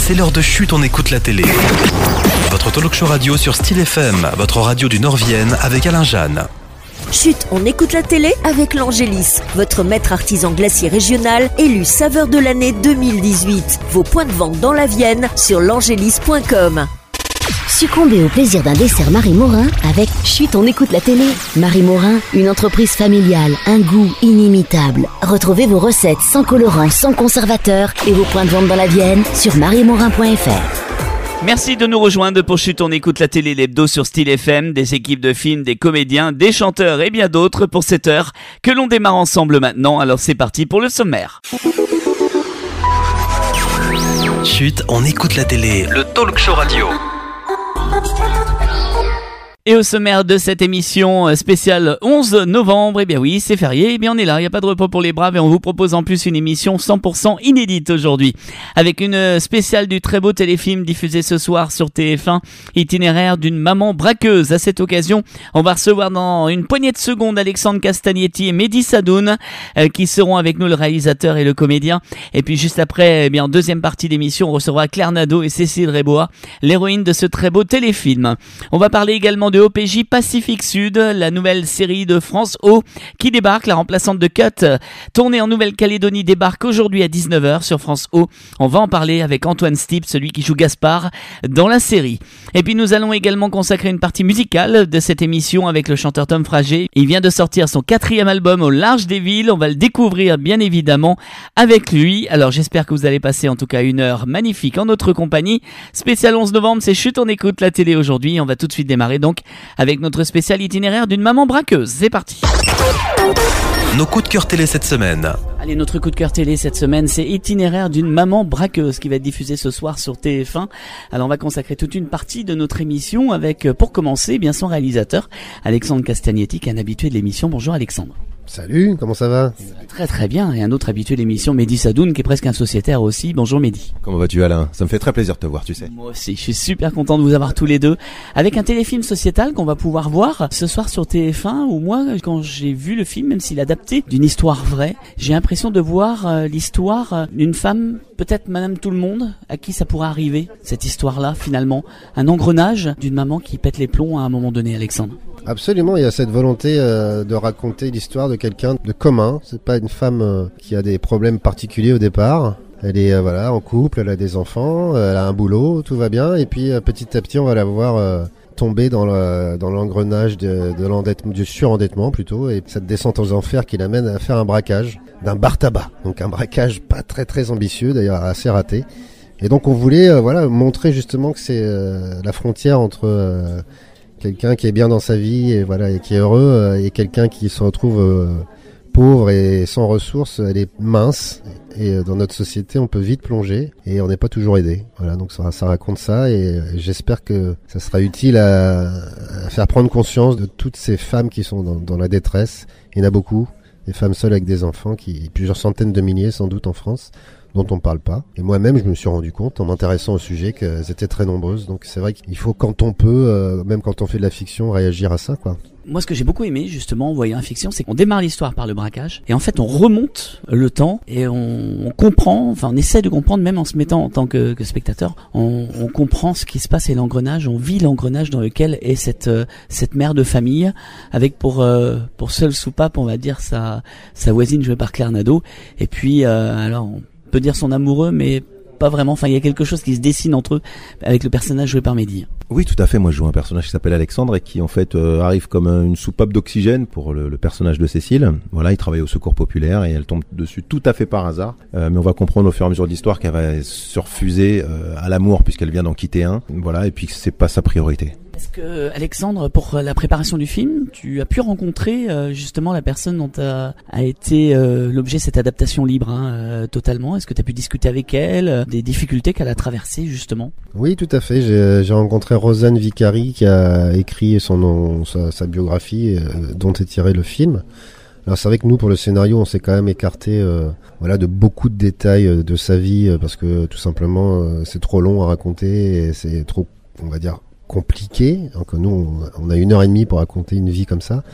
c'est l'heure de Chut, on écoute la télé. Votre talk show radio sur Style FM, votre radio du Nord-Vienne avec Alain Jeanne. Chut, on écoute la télé avec l'Angélis, votre maître artisan glacier régional, élu saveur de l'année 2018. Vos points de vente dans la Vienne sur l'angélis.com. Succombez au plaisir d'un dessert Marie Morin avec Chut, on écoute la télé. Marie Morin, une entreprise familiale, un goût inimitable. Retrouvez vos recettes sans colorant, sans conservateur et vos points de vente dans la Vienne sur mariemorin.fr. Merci de nous rejoindre pour Chut, on écoute la télé, l'hebdo sur Style FM, des équipes de films, des comédiens, des chanteurs et bien d'autres pour cette heure que l'on démarre ensemble maintenant. Alors c'est parti pour le sommaire. Chut, on écoute la télé, le talk show radio. Et au sommaire de cette émission spéciale 11 novembre, eh bien oui, c'est férié, eh bien on est là, il n'y a pas de repos pour les braves et on vous propose en plus une émission 100% inédite aujourd'hui. Avec une spéciale du très beau téléfilm diffusé ce soir sur TF1, itinéraire d'une maman braqueuse. À cette occasion, on va recevoir dans une poignée de secondes Alexandre Castagnetti et Mehdi Sadoun qui seront avec nous, le réalisateur et le comédien. Et puis juste après, eh bien en deuxième partie d'émission, on recevra Claire Nadeau et Cécile Rébois, l'héroïne de ce très beau téléfilm. On va parler également de OPJ Pacifique Sud, la nouvelle série de France O qui débarque, la remplaçante de Cut, tournée en Nouvelle-Calédonie, débarque aujourd'hui à 19h sur France O. On va en parler avec Antoine Stipp, celui qui joue Gaspard dans la série. Et puis nous allons également consacrer une partie musicale de cette émission avec le chanteur Tom Frager. Il vient de sortir son 4e album Au large des villes, on va le découvrir bien évidemment avec lui. Alors j'espère que vous allez passer en tout cas une heure magnifique en notre compagnie. Spécial 11 novembre, c'est Chut, on écoute la télé aujourd'hui. On va tout de suite démarrer donc avec notre spécial itinéraire d'une maman braqueuse. C'est parti. Nos coups de cœur télé cette semaine. Allez, notre coup de cœur télé cette semaine, c'est Itinéraire d'une maman braqueuse qui va être diffusé ce soir sur TF1. Alors on va consacrer toute une partie de notre émission avec, pour commencer, bien son réalisateur, Alexandre Castagnetti, qui est un habitué de l'émission. Bonjour Alexandre. Salut, comment ça va ? Très très bien, et un autre habitué de l'émission, Mehdi Sadoun, qui est presque un sociétaire aussi. Bonjour Mehdi. Comment vas-tu Alain ? Ça me fait très plaisir de te voir, tu sais. Moi aussi, je suis super content de vous avoir tous les deux, avec un téléfilm sociétal qu'on va pouvoir voir ce soir sur TF1, où moi, quand j'ai vu le film, même s'il est adapté d'une histoire vraie, j'ai l'impression de voir l'histoire d'une femme, peut-être Madame Tout-le-Monde, à qui ça pourrait arriver, cette histoire-là, finalement. Un engrenage d'une maman qui pète les plombs à un moment donné, Alexandre. Absolument, il y a cette volonté de raconter l'histoire de quelqu'un de commun. C'est pas une femme qui a des problèmes particuliers au départ. Elle est en couple, elle a des enfants, elle a un boulot, tout va bien. Et puis petit à petit, on va la voir tomber dans l'engrenage du surendettement plutôt, et cette descente aux enfers qui l'amène à faire un braquage d'un bar tabac. Donc un braquage pas très très ambitieux, d'ailleurs assez raté. Et donc on voulait montrer justement que c'est la frontière entre quelqu'un qui est bien dans sa vie et qui est heureux, et quelqu'un qui se retrouve pauvre et sans ressources. Elle est mince, et dans notre société on peut vite plonger et on n'est pas toujours aidé. Voilà, donc ça raconte ça, et j'espère que ça sera utile à faire prendre conscience de toutes ces femmes qui sont dans la détresse. Il y en a beaucoup, des femmes seules avec des enfants, plusieurs centaines de milliers sans doute en France, dont on parle pas. Et moi-même, je me suis rendu compte, en m'intéressant au sujet, qu'elles étaient très nombreuses. Donc c'est vrai qu'il faut, quand on peut, même quand on fait de la fiction, réagir à ça, quoi. Moi, ce que j'ai beaucoup aimé, justement, en voyant la fiction, c'est qu'on démarre l'histoire par le braquage, et en fait, on remonte le temps, et on comprend, on essaie de comprendre, même en se mettant en tant que spectateur, on comprend ce qui se passe et l'engrenage, on vit l'engrenage dans lequel est cette mère de famille, avec pour seule soupape, on va dire, sa voisine jouée par Claire Nadeau, et puis, alors, on peut dire son amoureux, mais pas vraiment. Enfin, il y a quelque chose qui se dessine entre eux avec le personnage joué par Mehdi. Oui, tout à fait. Moi, je joue un personnage qui s'appelle Alexandre et qui, en fait, arrive comme une soupape d'oxygène pour le personnage de Cécile. Voilà, il travaille au Secours Populaire et elle tombe dessus tout à fait par hasard. Mais on va comprendre au fur et à mesure de l'histoire qu'elle va se refuser à l'amour puisqu'elle vient d'en quitter un. Voilà, et puis que c'est pas sa priorité. Est-ce que, Alexandre, pour la préparation du film, tu as pu rencontrer justement la personne dont a été l'objet de cette adaptation libre, totalement? Est-ce que tu as pu discuter avec elle des difficultés qu'elle a traversées justement? Oui, tout à fait. J'ai rencontré Rosanne Vicari qui a écrit sa biographie dont est tiré le film. Alors c'est vrai que nous, pour le scénario, on s'est quand même écarté de beaucoup de détails de sa vie parce que tout simplement c'est trop long à raconter et c'est trop, on va dire, compliqué. Donc nous, on a 1h30 pour raconter une vie comme ça.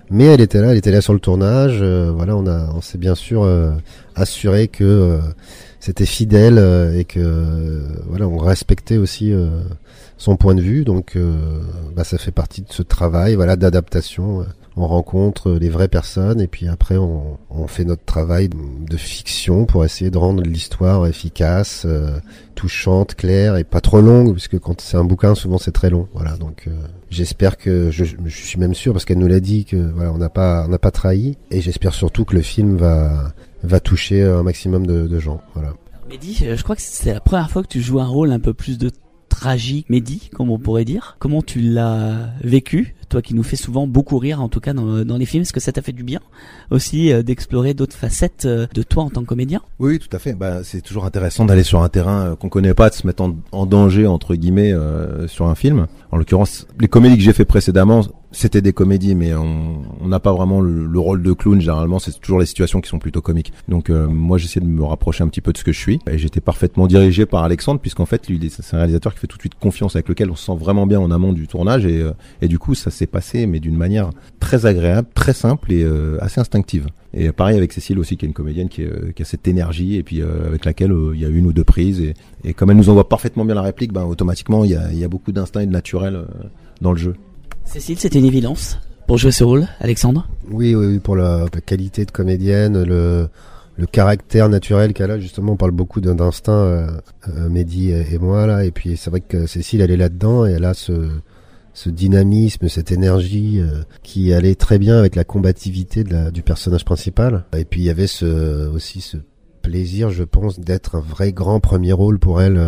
Mais elle était là sur le tournage. Voilà, on s'est bien sûr assuré que c'était fidèle et que voilà, on respectait aussi son point de vue. Donc, ça fait partie de ce travail, voilà, d'adaptation. On rencontre les vraies personnes et puis après on fait notre travail de fiction pour essayer de rendre l'histoire efficace, touchante, claire et pas trop longue, puisque quand c'est un bouquin souvent c'est très long. Voilà, donc j'espère que je suis même sûr, parce qu'elle nous l'a dit, que voilà, on n'a pas trahi, et j'espère surtout que le film va toucher un maximum de gens. Voilà. Mehdi, je crois que c'est la première fois que tu joues un rôle un peu plus de tragique, Mehdi, comme on pourrait dire. Comment tu l'as vécu, toi qui nous fais souvent beaucoup rire, en tout cas dans les films? Est-ce que ça t'a fait du bien aussi d'explorer d'autres facettes de toi en tant que comédien? Oui, tout à fait. C'est toujours intéressant d'aller sur un terrain qu'on connaît pas, de se mettre en danger entre guillemets sur un film. En l'occurrence, les comédies que j'ai fait précédemment, c'était des comédies, mais on n'a pas vraiment le rôle de clown. Généralement, c'est toujours les situations qui sont plutôt comiques. Donc moi, j'essaie de me rapprocher un petit peu de ce que je suis. Et j'étais parfaitement dirigé par Alexandre, puisqu'en fait, lui, c'est un réalisateur qui fait tout de suite confiance, avec lequel on se sent vraiment bien en amont du tournage. Et du coup, ça s'est passé, mais d'une manière très agréable, très simple et assez instinctive. Et pareil avec Cécile aussi, qui est une comédienne qui a cette énergie, et puis avec laquelle il y a une ou deux prises. Et comme elle nous envoie parfaitement bien la réplique, automatiquement, il y a beaucoup d'instinct et de naturel dans le jeu. Cécile, c'était une évidence pour jouer ce rôle, Alexandre? Oui, pour la qualité de comédienne, le caractère naturel qu'elle a. Justement, on parle beaucoup d'instinct, Mehdi et moi, là. Et puis, c'est vrai que Cécile, elle est là-dedans, et elle a ce dynamisme, cette énergie qui allait très bien avec la combativité du personnage principal. Et puis, il y avait aussi ce plaisir, je pense, d'être un vrai grand premier rôle pour elle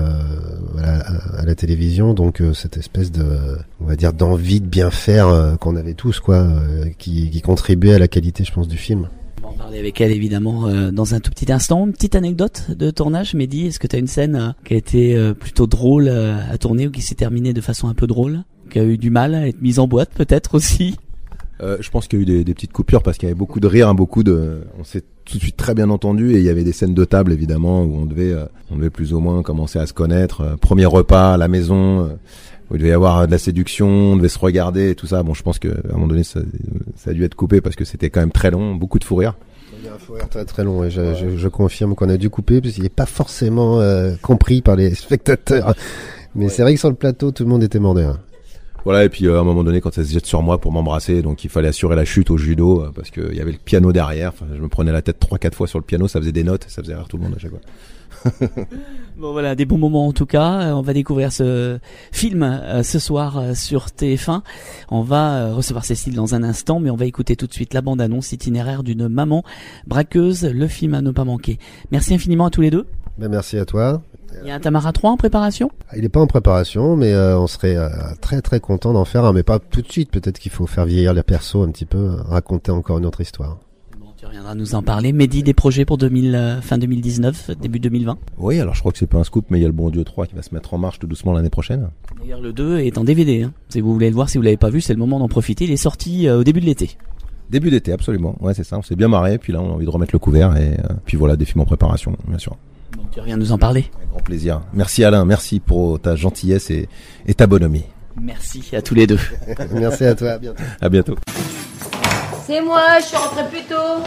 à la télévision. Donc cette espèce on va dire, d'envie de bien faire qu'on avait tous, quoi, qui contribuait à la qualité, je pense, du film. On va en parler avec elle évidemment dans un tout petit instant. Une petite anecdote de tournage, Mehdi, est-ce que tu as une scène qui a été plutôt drôle à tourner, ou qui s'est terminée de façon un peu drôle, qui a eu du mal à être mise en boîte peut-être aussi? Je pense qu'il y a eu des petites coupures, parce qu'il y avait beaucoup de rire, on s'est tout de suite très bien entendu, et il y avait des scènes de table évidemment où on devait plus ou moins commencer à se connaître. Premier repas à la maison, où il devait y avoir de la séduction, on devait se regarder et tout ça. Bon, je pense qu'à un moment donné ça a dû être coupé, parce que c'était quand même très long, beaucoup de fou rire. Il y a un fou rire très très long, et je confirme qu'on a dû couper, parce qu'il n'est pas forcément compris par les spectateurs. Mais ouais. C'est vrai que sur le plateau, tout le monde était mort de rire. Voilà, et puis à un moment donné, quand elle se jette sur moi pour m'embrasser, donc il fallait assurer la chute au judo, parce que il y avait le piano derrière. Enfin, je me prenais la tête 3-4 fois sur le piano, ça faisait des notes, ça faisait rire tout le monde à chaque fois. Bon voilà, des bons moments en tout cas. On va découvrir ce film ce soir sur TF1. On va recevoir Cécile dans un instant, mais on va écouter tout de suite la bande-annonce itinéraire d'une maman braqueuse, le film à ne pas manquer. Merci infiniment à tous les deux. Merci à toi. Il y a un Tamara 3 en préparation? Il n'est pas en préparation, mais on serait très très content d'en faire un, mais pas tout de suite. Peut-être qu'il faut faire vieillir les persos un petit peu, raconter encore une autre histoire. Bon, tu reviendras nous en parler. Mehdi, des projets pour fin 2019, début 2020? Oui, alors je crois que c'est pas un scoop, mais il y a le Bon Dieu 3 qui va se mettre en marche tout doucement l'année prochaine. D'ailleurs, le 2 est en DVD. Si vous voulez le voir, si vous l'avez pas vu, c'est le moment d'en profiter. Il est sorti au début de l'été. Début d'été, absolument. Ouais, c'est ça. On s'est bien marré, puis là, on a envie de remettre le couvert, et puis voilà, des films en préparation, bien sûr. Bon, tu reviens nous en parler. Avec grand plaisir. Merci Alain, merci pour ta gentillesse et ta bonhomie. Merci à tous les deux. Merci à toi, à bientôt. À bientôt. C'est moi, je suis rentré plus tôt.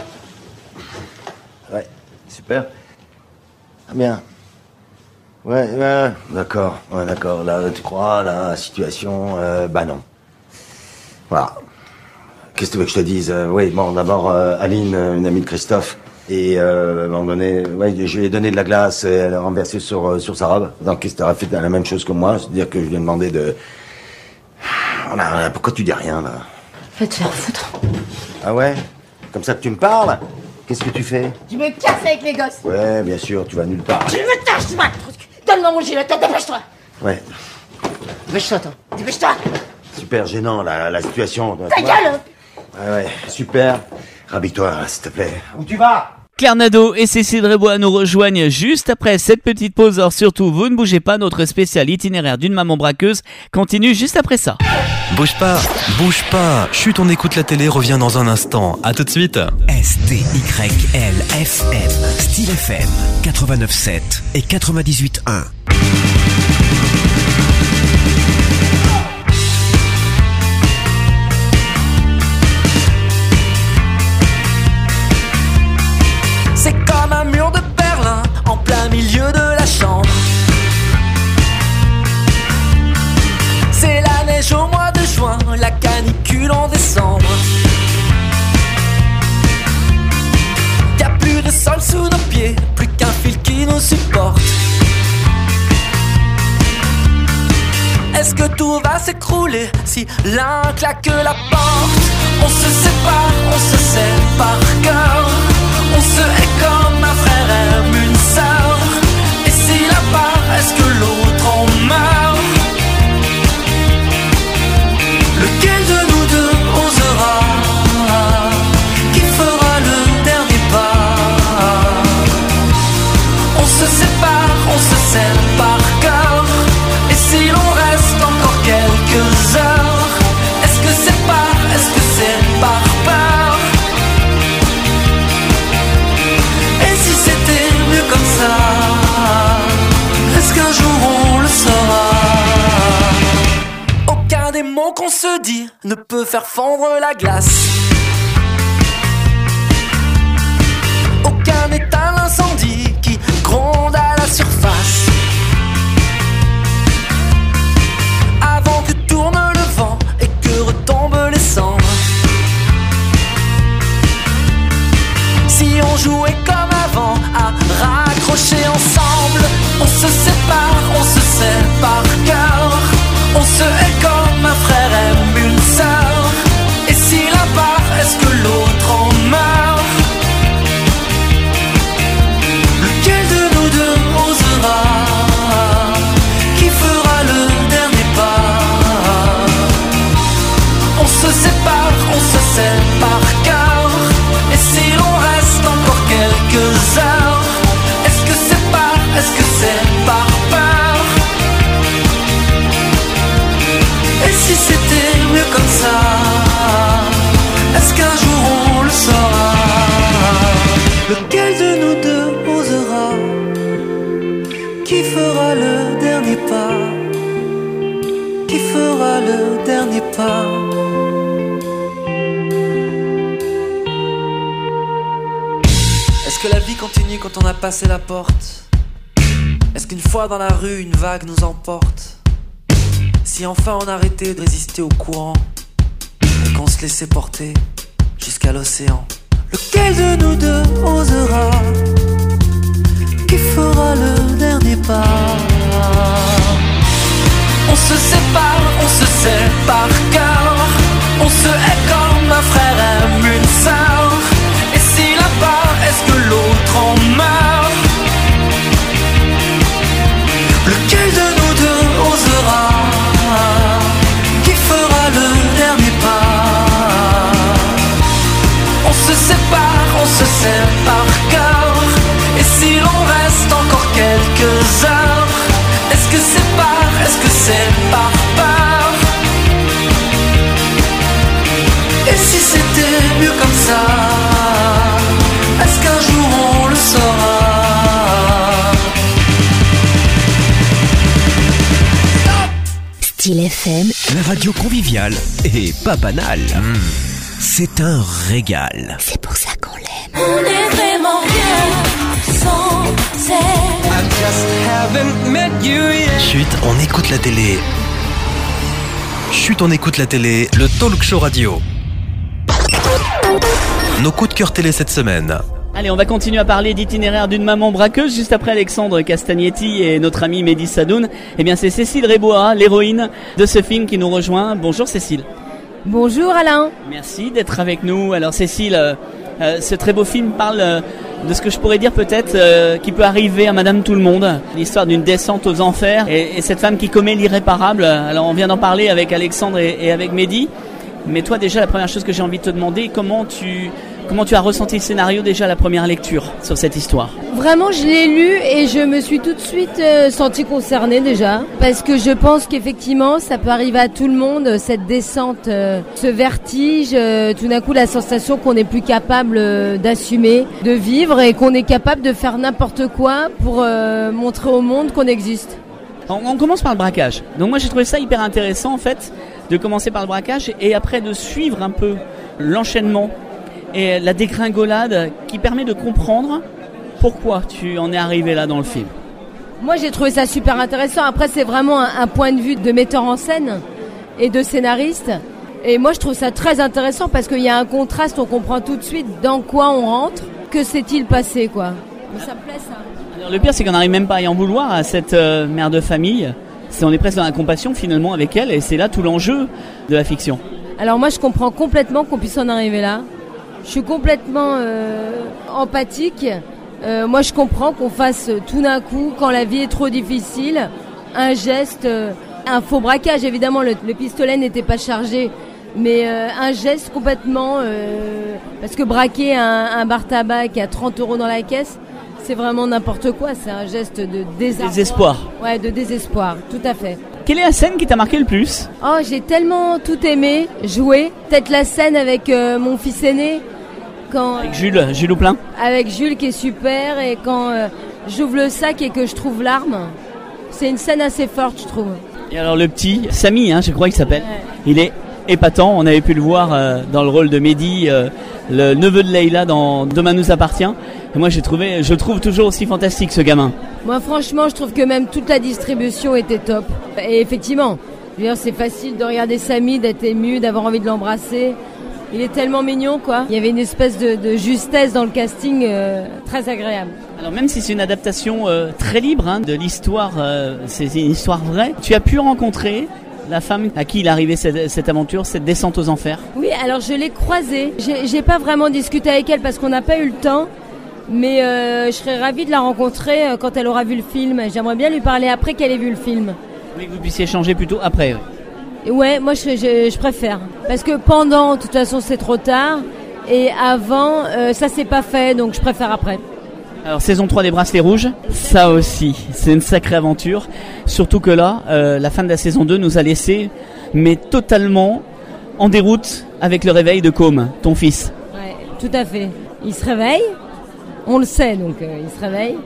Ouais, super. Ah bien. Ouais, d'accord. Ouais, d'accord. Là, tu crois, la situation, non. Voilà. Qu'est-ce que tu veux que je te dise? Oui, bon, d'abord, Aline, une amie de Christophe. Et à un moment donné, je lui ai donné de la glace, et elle a renversé sur sa robe. Donc, qu'est-ce que t'aurais fait la même chose que moi? C'est-à-dire que je lui ai demandé de... Pourquoi tu dis rien, là? Va te faire foutre. Ah ouais? Comme ça que tu me parles? Qu'est-ce que tu fais? Je me casse avec les gosses. Ouais, bien sûr, tu vas nulle part. Tu me tâches, donne-moi mon gilet, dépêche-toi. Ouais. Dépêche-toi, toi. Dépêche-toi. Super gênant, la situation. Ta gueule! Ouais, super. Rhabille-toi, s'il te plaît. Où tu vas? Claire Nadeau et Cécile Rébois nous rejoignent juste après cette petite pause. Alors surtout, vous ne bougez pas, notre spécial itinéraire d'une maman braqueuse continue juste après ça. Bouge pas. Chut, on écoute la télé, revient dans un instant. À tout de suite. STYLFM, Style FM, 89.7 et 98.1. va s'écrouler si l'un claque la porte. On se sépare, on se sait par cœur. On se hait comme un frère aime une sœur. Et si la part, est-ce que l'autre en meurt? Lequel de nous deux osera? Qui fera le dernier pas? On se sépare, on se sait par cœur. Et si l'on reste encore quelques heures, est-ce que c'est par peur? Et si c'était mieux comme ça, est-ce qu'un jour on le saura? Aucun des mots qu'on se dit ne peut faire fondre la glace. Aucun état d'incendie qui gronde à la surface. Avant que tourne le vent et que retombent les cendres. Si on jouait comme avant à raccrocher ensemble, on se sépare, on se sait par cœur. On se hait comme un frère aime une sœur. Et si l'un part, est-ce que l'autre en meurt? Lequel de nous deux osera? Qui fera le dernier pas? On se sépare, on se sait par cœur. Et si l'on reste encore quelques heures, est-ce que c'est par peur? Et si c'était mieux comme ça, est-ce qu'un jour on le saura? Lequel de nous deux osera? Qui fera le dernier pas? Qui fera le dernier pas? Est-ce que la vie continue quand on a passé la porte? Est-ce qu'une fois dans la rue, une vague nous emporte? Si enfin on arrêtait de résister au courant et qu'on se laissait porter jusqu'à l'océan, lequel de nous deux osera? Qui fera le dernier pas? On se sépare, on se sait par cœur. On se hait comme un frère aime une sœur. Et si l'un part, est-ce que l'autre en meurt? Lequel de nous deux osera? Qui fera le dernier pas? On se sépare, on se sait par cœur. Et si l'on reste encore quelques heures, est-ce que c'est par peur? Et si c'était mieux comme ça, est-ce qu'un jour on le saura? Style FM, La radio conviviale et pas banale. C'est un régal. c'est pour ça qu'on l'aime. On est vraiment bien sans elle. I just haven't met you yet. Chut, on écoute la télé. Chut, on écoute la télé, le talk show radio. Nos coups de cœur télé cette semaine. Allez, on va continuer à parler d'itinéraire d'une maman braqueuse juste après Alexandre Castagnetti et notre ami Mehdi Sadoun. Eh bien, c'est Cécile Rébois, l'héroïne de ce film qui nous rejoint. Bonjour Cécile. Bonjour Alain. Merci d'être avec nous. Alors Cécile, ce très beau film parle de ce que je pourrais dire peut-être qui peut arriver à Madame Tout-le-Monde. L'histoire d'une descente aux enfers et cette femme qui commet l'irréparable. Alors on vient d'en parler avec Alexandre et avec Mehdi. Mais toi déjà, la première chose que j'ai envie de te demander, comment tu as ressenti le scénario déjà à la première lecture sur cette histoire? Vraiment, je l'ai lu et je me suis tout de suite sentie concernée déjà. Parce que je pense qu'effectivement, ça peut arriver à tout le monde, cette descente, ce vertige, tout d'un coup la sensation qu'on n'est plus capable d'assumer, de vivre et qu'on est capable de faire n'importe quoi pour montrer au monde qu'on existe. On commence par le braquage. Donc moi j'ai trouvé ça hyper intéressant en fait, de commencer par le braquage et après de suivre un peu l'enchaînement et la dégringolade qui permet de comprendre pourquoi tu en es arrivé là dans le film. Moi j'ai trouvé ça super intéressant. Après c'est vraiment un point de vue de metteur en scène et de scénariste. Et moi je trouve ça très intéressant parce qu'il y a un contraste, on comprend tout de suite dans quoi on rentre, que s'est-il passé quoi. Mais ça me plaît ça. Alors, le pire c'est qu'on n'arrive même pas à y en vouloir à cette mère de famille on est presque dans la compassion finalement avec elle, et c'est là tout l'enjeu de la fiction. Alors moi je comprends complètement qu'on puisse en arriver là. Je suis complètement empathique. Moi je comprends qu'on fasse tout d'un coup, quand la vie est trop difficile, un geste, un faux braquage. Évidemment le pistolet n'était pas chargé, mais un geste complètement... parce que braquer un bar tabac qui a 30 € dans la caisse, c'est vraiment n'importe quoi. C'est un geste de désespoir. Ouais, de désespoir, tout à fait. Quelle est la scène qui t'a marqué le plus ? Oh, j'ai tellement tout aimé, jouer. Peut-être la scène avec mon fils aîné. Avec Jules Houplin. Avec Jules qui est super, et quand j'ouvre le sac et que je trouve l'arme, c'est une scène assez forte, je trouve. Et alors le petit, Samy, je crois qu'il s'appelle, il est épatant. On avait pu le voir dans le rôle de Mehdi, le neveu de Leïla dans Demain nous appartient. Et moi je trouve toujours aussi fantastique ce gamin. Moi franchement je trouve que même toute la distribution était top. Et effectivement, je veux dire, c'est facile de regarder Samy, d'être ému, d'avoir envie de l'embrasser. Il est tellement mignon, quoi. Il y avait une espèce de justesse dans le casting très agréable. Alors même si c'est une adaptation très libre de l'histoire, c'est une histoire vraie, tu as pu rencontrer la femme à qui il est arrivé cette aventure, cette descente aux enfers. Oui, alors je l'ai croisée. J'ai pas vraiment discuté avec elle parce qu'on n'a pas eu le temps. Mais je serais ravie de la rencontrer quand elle aura vu le film. J'aimerais bien lui parler après qu'elle ait vu le film. Mais que vous puissiez échanger plutôt après. Oui. Ouais, moi je préfère. Parce que pendant, de toute façon c'est trop tard. Et avant, ça s'est pas fait, donc je préfère après. Alors saison 3 des Bracelets Rouges, ça aussi, c'est une sacrée aventure. Surtout que là, la fin de la saison 2 nous a laissé, mais totalement en déroute avec le réveil de Côme, ton fils. Ouais, tout à fait. Il se réveille, on le sait, donc il se réveille.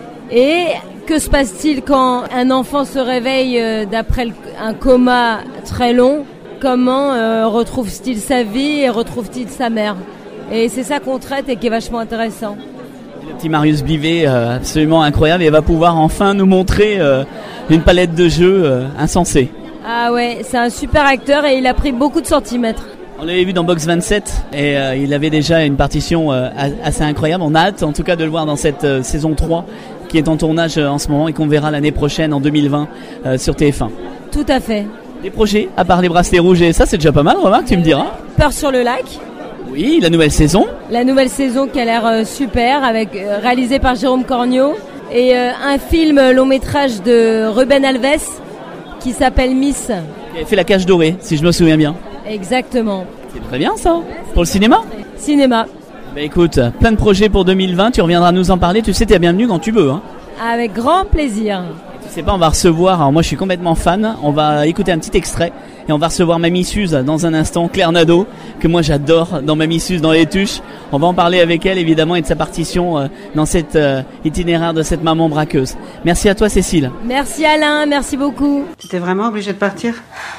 Et que se passe-t-il quand un enfant se réveille d'après un coma très long ? Comment retrouve-t-il sa vie et retrouve-t-il sa mère ? Et c'est ça qu'on traite et qui est vachement intéressant. Le petit Marius Bivet, absolument incroyable, et va pouvoir enfin nous montrer une palette de jeux insensée. Ah ouais, c'est un super acteur et il a pris beaucoup de centimètres. On l'avait vu dans Box 27 et il avait déjà une partition assez incroyable. On a hâte en tout cas de le voir dans cette saison 3 qui est en tournage en ce moment et qu'on verra l'année prochaine en 2020 sur TF1. Tout à fait. Des projets, à part les Bracelets Rouges et ça, c'est déjà pas mal, remarque, tu me diras. Peur sur le lac. Oui, la nouvelle saison. La nouvelle saison qui a l'air super, réalisée par Jérôme Cornio. Et un film long métrage de Ruben Alves qui s'appelle Miss. Qui avait fait La Cage Dorée, si je me souviens bien. Exactement. C'est très bien ça. Pour le cinéma ? Cinéma. Bah écoute, plein de projets pour 2020, tu reviendras nous en parler, tu sais, t'es bienvenue quand tu veux. Avec grand plaisir. Tu sais pas, on va recevoir, alors moi je suis complètement fan, on va écouter un petit extrait et on va recevoir Mamie Suze dans un instant, Claire Nadeau, que moi j'adore dans Mamie Suze dans les tuches. On va en parler avec elle évidemment et de sa partition dans cet itinéraire de cette maman braqueuse. Merci à toi Cécile. Merci Alain, merci beaucoup. Tu étais vraiment obligé de partir ?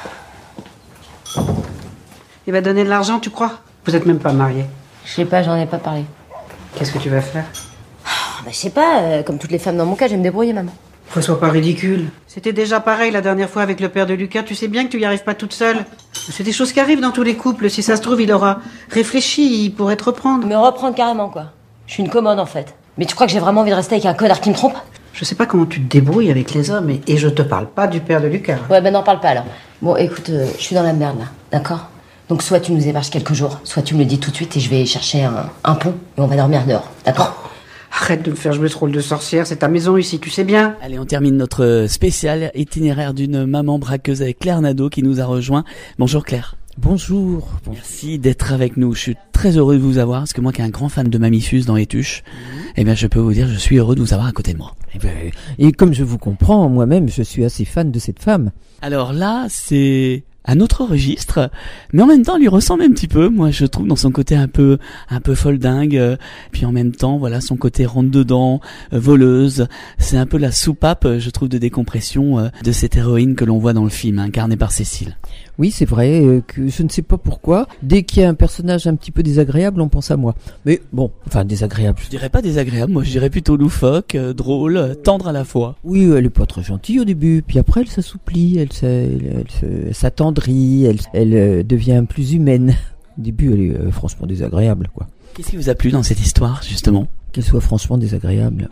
Il va donner de l'argent, tu crois ? Vous êtes même pas mariés. Je sais pas, j'en ai pas parlé. Qu'est-ce que tu vas faire ? Je sais pas, comme toutes les femmes dans mon cas, je vais me débrouiller, maman. Faut sois pas ridicule. C'était déjà pareil la dernière fois avec le père de Lucas. Tu sais bien que tu y arrives pas toute seule. C'est des choses qui arrivent dans tous les couples. Si ça se trouve, il aura réfléchi, il pourrait te reprendre. Me reprendre carrément, quoi. Je suis une commode, en fait. Mais tu crois que j'ai vraiment envie de rester avec un connard qui me trompe ? Je sais pas comment tu te débrouilles avec les hommes, et je te parle pas du père de Lucas. Ouais, ben n'en parle pas alors. Bon, écoute, je suis dans la merde, là. D'accord ? Donc soit tu nous héberges quelques jours, soit tu me le dis tout de suite et je vais chercher un pont et on va dormir dehors. D'accord ? Arrête de me faire jouer ce rôle de sorcière, c'est ta maison ici, tu sais bien. Allez, on termine notre spécial itinéraire d'une maman braqueuse avec Claire Nadeau qui nous a rejoint. Bonjour Claire. Bonjour. Merci d'être avec nous. Je suis très heureux de vous avoir parce que moi qui est un grand fan de Mamie Suze dans les tuches, eh bien je peux vous dire je suis heureux de vous avoir à côté de moi. Et comme je vous comprends, moi-même je suis assez fan de cette femme. Alors là, c'est un autre registre, mais en même temps, elle lui ressemble un petit peu. Moi, je trouve dans son côté un peu folle dingue, puis en même temps, voilà, son côté rentre dedans, voleuse. C'est un peu la soupape, je trouve, de décompression de cette héroïne que l'on voit dans le film, incarnée par Cécile. Oui, c'est vrai que je ne sais pas pourquoi. Dès qu'il y a un personnage un petit peu désagréable, on pense à moi. Mais bon, enfin désagréable. Je dirais pas désagréable, moi je dirais plutôt loufoque, drôle, tendre à la fois. Oui, elle est pas très gentille au début, puis après elle s'assouplit, elle s'attendrit, elle devient plus humaine. Au début, elle est franchement désagréable, quoi. Qu'est-ce qui vous a plu dans cette histoire, justement ? Qu'elle soit franchement désagréable.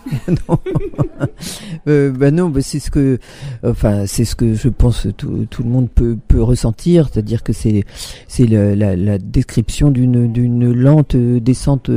Non, c'est ce que je pense tout le monde peut ressentir, c'est-à-dire que c'est la description d'une lente descente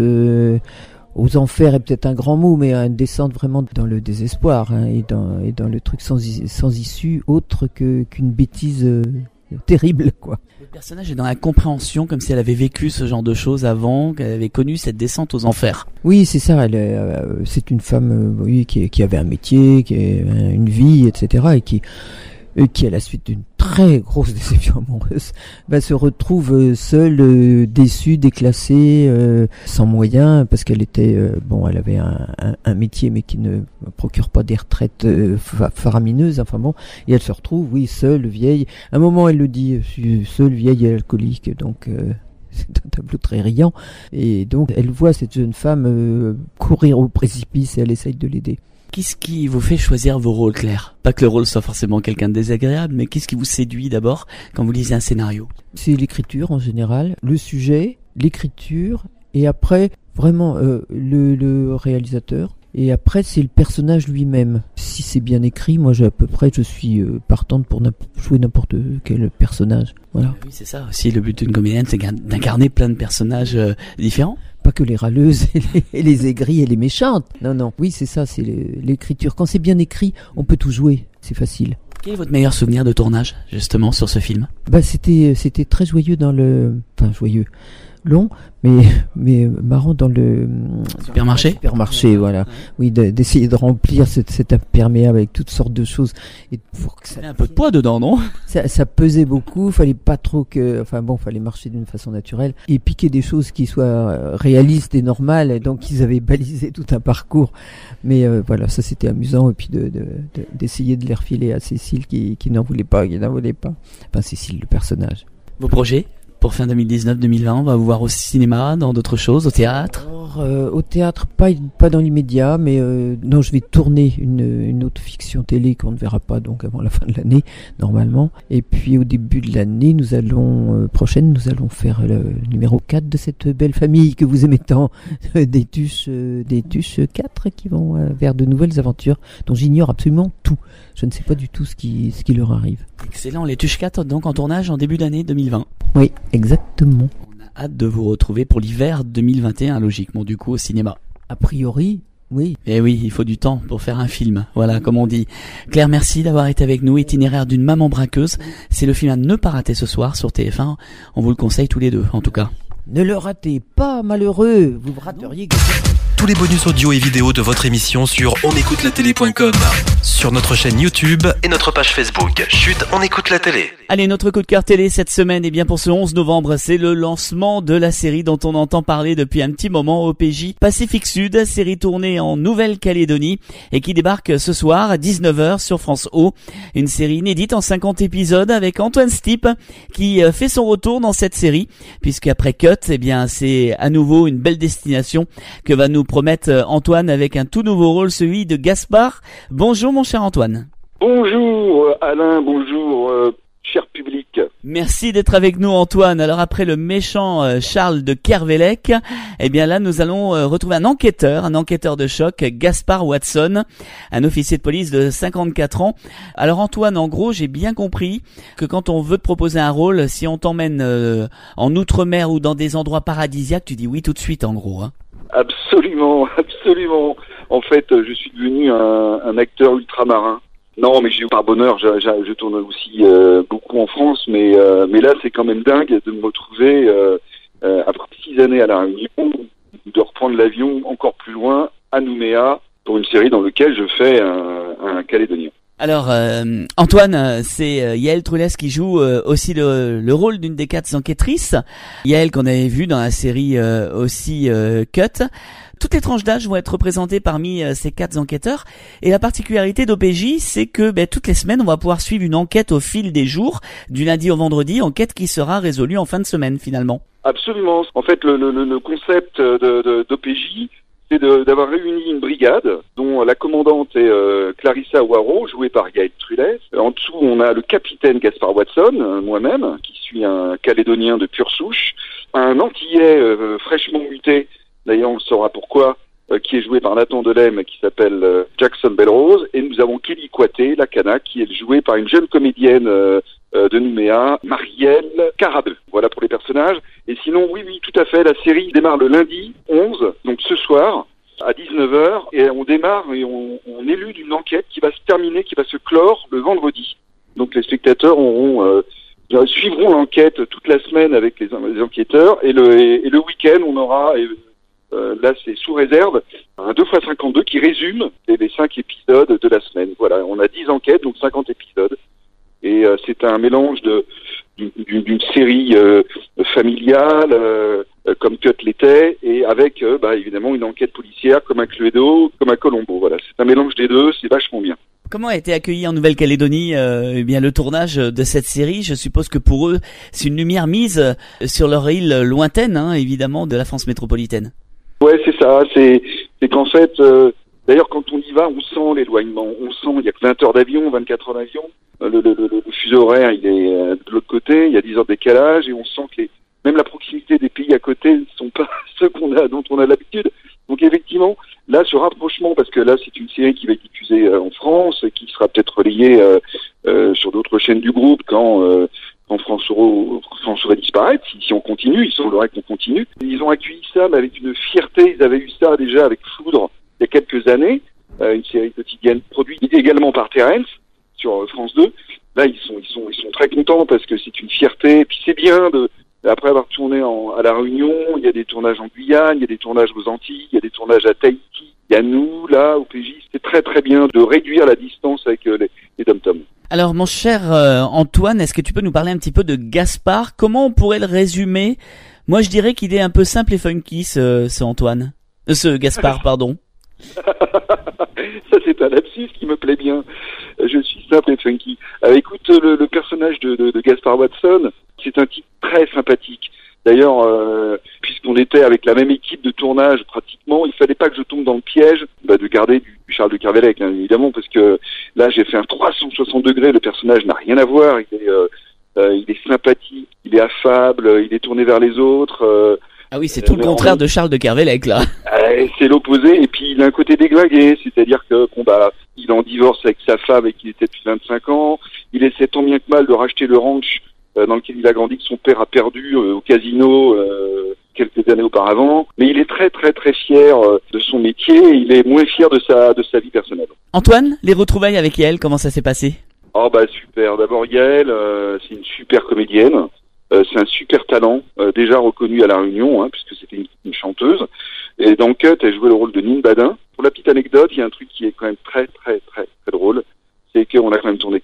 aux enfers est peut-être un grand mot, mais une descente vraiment dans le désespoir, hein, et dans le truc sans issue autre qu'une bêtise terrible, quoi. Le personnage est dans la compréhension, comme si elle avait vécu ce genre de choses avant, qu'elle avait connu cette descente aux enfers. Oui, c'est ça. C'est une femme, qui avait un métier, qui a une vie, etc., et qui à la suite d'une très grosse déception amoureuse, se retrouve seule, déçue, déclassée, sans moyens, parce qu'elle était, elle avait un métier, mais qui ne procure pas des retraites faramineuses, et elle se retrouve, seule, vieille. À un moment, elle le dit, je suis seule, vieille et alcoolique, donc c'est un tableau très riant, et donc elle voit cette jeune femme courir au précipice, et elle essaye de l'aider. Qu'est-ce qui vous fait choisir vos rôles, Claire ? Pas que le rôle soit forcément quelqu'un de désagréable, mais qu'est-ce qui vous séduit d'abord quand vous lisez un scénario ? C'est l'écriture en général, le sujet, l'écriture, et après, vraiment, le réalisateur. Et après, c'est le personnage lui-même. Si c'est bien écrit, moi, je suis partante pour jouer n'importe quel personnage. Voilà. Oui, c'est ça aussi. Le but d'une comédienne, c'est d'incarner plein de personnages différents. Pas que les râleuses et les aigries et les méchantes. Non. Oui, c'est ça, c'est l'écriture. Quand c'est bien écrit, on peut tout jouer. C'est facile. Quel est votre meilleur souvenir de tournage, justement, sur ce film ? C'était très joyeux joyeux. Long, mais marrant dans le supermarché, voilà. Oui, d'essayer de remplir cet imperméable avec toutes sortes de choses, et pour que ça un peu de poids dedans, non ? Ça pesait beaucoup, fallait pas trop fallait marcher d'une façon naturelle et piquer des choses qui soient réalistes et normales, donc ils avaient balisé tout un parcours, mais voilà, ça c'était amusant, et puis d'essayer de les refiler à Cécile qui n'en voulait pas, Cécile, le personnage. Vos projets ? Pour fin 2019-2020, on va vous voir au cinéma, dans d'autres choses, au théâtre ? Au théâtre, pas dans l'immédiat, mais non, je vais tourner une autre fiction télé qu'on ne verra pas donc avant la fin de l'année, normalement. Et puis au début de l'année, prochaine, nous allons faire le numéro 4 de cette belle famille que vous aimez tant, des Tuches 4 qui vont vers de nouvelles aventures dont j'ignore absolument tout. Je ne sais pas du tout ce qui leur arrive. Excellent, les Tuches 4 donc en tournage en début d'année 2020. Oui, exactement. On a hâte de vous retrouver pour l'hiver 2021, logiquement, du coup, au cinéma. A priori, oui. Eh oui, il faut du temps pour faire un film, voilà, comme on dit. Claire, merci d'avoir été avec nous. Itinéraire d'une maman braqueuse, c'est le film à ne pas rater ce soir sur TF1. On vous le conseille tous les deux, en tout cas. Ne le ratez pas, malheureux, vous rateriez... Tous les bonus audio et vidéo de votre émission sur onécoutelatélé.com, sur notre chaîne YouTube et notre page Facebook. Chut, on écoute la télé. Allez, notre coup de cœur télé cette semaine, bien pour ce 11 novembre, c'est le lancement de la série dont on entend parler depuis un petit moment, OPJ Pacifique Sud, série tournée en Nouvelle-Calédonie et qui débarque ce soir à 19h sur France O. Une série inédite en 50 épisodes avec Antoine Stipe qui fait son retour dans cette série, puisqu'après Cut, c'est à nouveau une belle destination que va nous promettre Antoine avec un tout nouveau rôle, celui de Gaspard. Bonjour mon cher Antoine. Bonjour Alain, bonjour cher public. Merci d'être avec nous Antoine. Alors après le méchant Charles de Kervelec, là nous allons retrouver un enquêteur de choc, Gaspard Watson, un officier de police de 54 ans. Alors Antoine, en gros, j'ai bien compris que quand on veut te proposer un rôle, si on t'emmène en outre-mer ou dans des endroits paradisiaques, tu dis oui tout de suite en gros, hein. Absolument. En fait, je suis devenu un acteur ultramarin. Non, mais par bonheur, je tourne aussi beaucoup en France, mais là, c'est quand même dingue de me retrouver après 6 années à La Réunion, de reprendre l'avion encore plus loin à Nouméa pour une série dans laquelle je fais un Calédonien. Alors Antoine, c'est Yael Trulès qui joue aussi le rôle d'une des 4 enquêtrices. Yael qu'on avait vu dans la série aussi Cut. Toutes les tranches d'âge vont être représentées parmi ces 4 enquêteurs. Et la particularité d'OPJ, c'est que toutes les semaines, on va pouvoir suivre une enquête au fil des jours, du lundi au vendredi, enquête qui sera résolue en fin de semaine finalement. Absolument. En fait, le concept d'OPJ, c'est d'avoir réuni une brigade dont la commandante est Clarissa Waro, jouée par Yael Trulès. En dessous, on a le capitaine Gaspard Watson, moi-même, qui suis un Calédonien de pure souche, un Antillais fraîchement muté, d'ailleurs on le saura pourquoi, qui est joué par Nathan Delem, qui s'appelle Jackson Belrose, et nous avons Kelly Kouaté, la Kanak, qui est jouée par une jeune comédienne de Nouméa, Marielle Carabeu. Voilà pour les personnages. Et sinon, oui, tout à fait, la série démarre le lundi 11, donc ce soir, à 19h, et on démarre et on élude une enquête qui va se terminer, qui va se clore le vendredi. Donc les spectateurs suivront l'enquête toute la semaine avec les enquêteurs, et le week-end, on aura... là, c'est sous réserve, un 2x52 qui résume les 5 épisodes de la semaine. Voilà, on a 10 enquêtes, donc 50 épisodes. Et c'est un mélange d'une série familiale, comme Cut l'était, et avec, évidemment, une enquête policière comme un Cluedo, comme un Colombo. Voilà, c'est un mélange des deux, c'est vachement bien. Comment a été accueilli en Nouvelle-Calédonie le tournage de cette série? Je suppose que pour eux, c'est une lumière mise sur leur île lointaine, évidemment, de la France métropolitaine. Ouais, c'est ça. C'est qu'en fait, d'ailleurs, quand on y va, on sent l'éloignement. On sent, il y a que 20 heures d'avion, 24 heures d'avion. Le fuseau horaire, il est de l'autre côté. Il y a 10 heures de décalage, et on sent que même la proximité des pays à côté ne sont pas ceux dont on a l'habitude. Donc effectivement, là, ce rapprochement, parce que là, c'est une série qui va être diffusée en France, et qui sera peut-être relayée sur d'autres chaînes du groupe quand France va disparaître, si on continue, il semblerait qu'on continue. Ils ont accueilli ça, mais avec une fierté. Ils avaient eu ça déjà avec Foudre il y a quelques années, une série quotidienne produite également par Terence sur France 2. Là, ils sont très contents parce que c'est une fierté. Et puis c'est bien après avoir tourné à La Réunion, il y a des tournages en Guyane, il y a des tournages aux Antilles, il y a des tournages à Tahiti, il y a nous, là, au PJ. C'est très très bien de réduire la distance avec les dom-toms. Alors mon cher Antoine, est-ce que tu peux nous parler un petit peu de Gaspard? Comment on pourrait le résumer? Moi je dirais qu'il est un peu simple et funky ce Gaspard, pardon. Ça c'est un lapsus qui me plaît bien. Je suis simple et funky. Écoute, le personnage de Gaspard Watson, c'est un type très sympathique. D'ailleurs, puisqu'on était avec la même équipe de tournage pratiquement, il fallait pas que je tombe dans le piège de garder du Charles de Kervelec, évidemment, parce que là j'ai fait un 360 degrés, le personnage n'a rien à voir, il est sympathique, il est affable, il est tourné vers les autres. Ah oui, c'est tout le contraire de Charles de Kervelec, là. C'est l'opposé, et puis il a un côté déglingué, c'est-à-dire que il est en divorce avec sa femme et qu'il était depuis 25 ans, il essaie tant bien que mal de racheter le ranch dans lequel il a grandi, que son père a perdu au casino quelques années auparavant, mais il est très très très fier de son métier, et il est moins fier de sa vie personnelle. Antoine, les retrouvailles avec Yael, comment ça s'est passé? Oh super, d'abord Yael, c'est une super comédienne, c'est un super talent, déjà reconnu à La Réunion, puisque c'était une chanteuse, et dans Cut, elle jouait le rôle de Nine Badin. Pour la petite anecdote, il y a un truc qui est quand même très très très très drôle, c'est qu'on a quand même tourné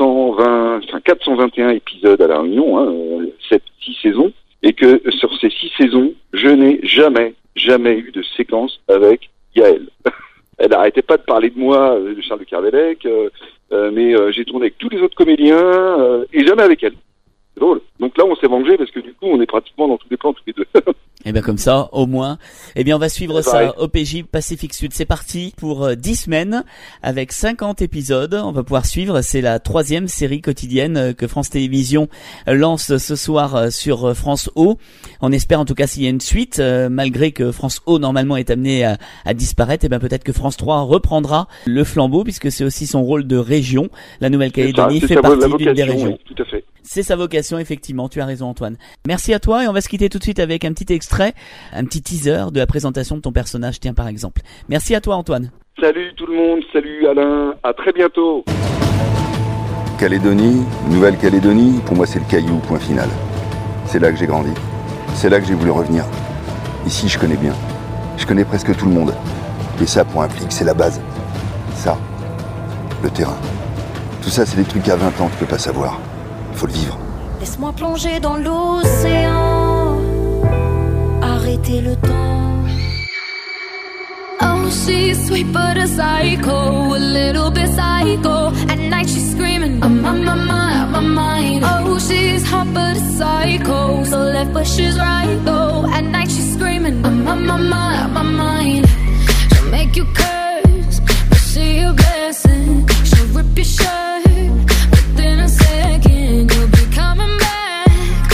421 épisodes à La Réunion, 6 saisons, et que sur ces 6 saisons, je n'ai jamais eu de séquence avec Yael. Elle n'arrêtait pas de parler de moi, de Charles de Kervelec, mais j'ai tourné avec tous les autres comédiens, et jamais avec elle. C'est drôle. Donc là, on s'est vengé parce que du coup, on est pratiquement dans tous les plans, tous les deux. Et bien comme ça, au moins. Eh bien, on va suivre ça au PJ Pacifique Sud. C'est parti pour 10 semaines avec 50 épisodes. On va pouvoir suivre. C'est la 3e série quotidienne que France Télévisions lance ce soir sur France O. On espère en tout cas s'il y a une suite, malgré que France O normalement est amenée à disparaître. Et bien peut-être que France 3 reprendra le flambeau puisque c'est aussi son rôle de région. La Nouvelle-Calédonie fait partie d'une des régions. Oui, tout à fait. C'est sa vocation, effectivement, tu as raison Antoine. Merci à toi et on va se quitter tout de suite avec un petit extrait, un petit teaser de la présentation de ton personnage, tiens par exemple. Merci à toi Antoine. Salut tout le monde, salut Alain, à très bientôt. Calédonie, Nouvelle-Calédonie, pour moi c'est le caillou, point final. C'est là que j'ai grandi, c'est là que j'ai voulu revenir. Ici je connais bien, je connais presque tout le monde. Et ça pour un flic c'est la base. Ça, le terrain. Tout ça c'est des trucs à 20 ans que tu peux pas savoir. Faut le vivre. Laisse-moi plonger dans l'océan, arrêter le temps. Oh, she's sweet but a psycho, a little bit psycho. At night she's screaming, I'm on my mind. Oh, she's hot but a psycho, so left but she's right though. At night she's screaming, I'm on my mind. She'll make you curse, but see a blessing. She'll rip your shirt within a second. You'll be coming back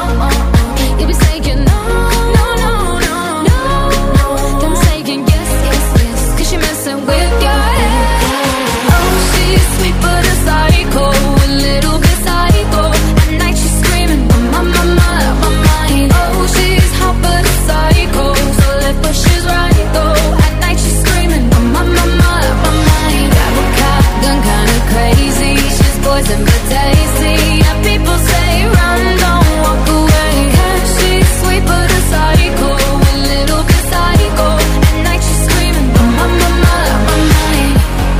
You'll be saying no, no, no, no, no. Then saying yes, yes, yes, 'cause you're messing with your head. Oh, she's sweet but a psycho, a little bit psycho. At night she's screaming, my mind. Oh, she's hot but a psycho, so left but she's right though. At night she's screaming, my mind. Grab a cop, gun kinda crazy. She's poison but tasty. And people say run, don't walk away. 'Cause she's sweet but a psycho, a little bit psycho. At night she's screaming, my mind.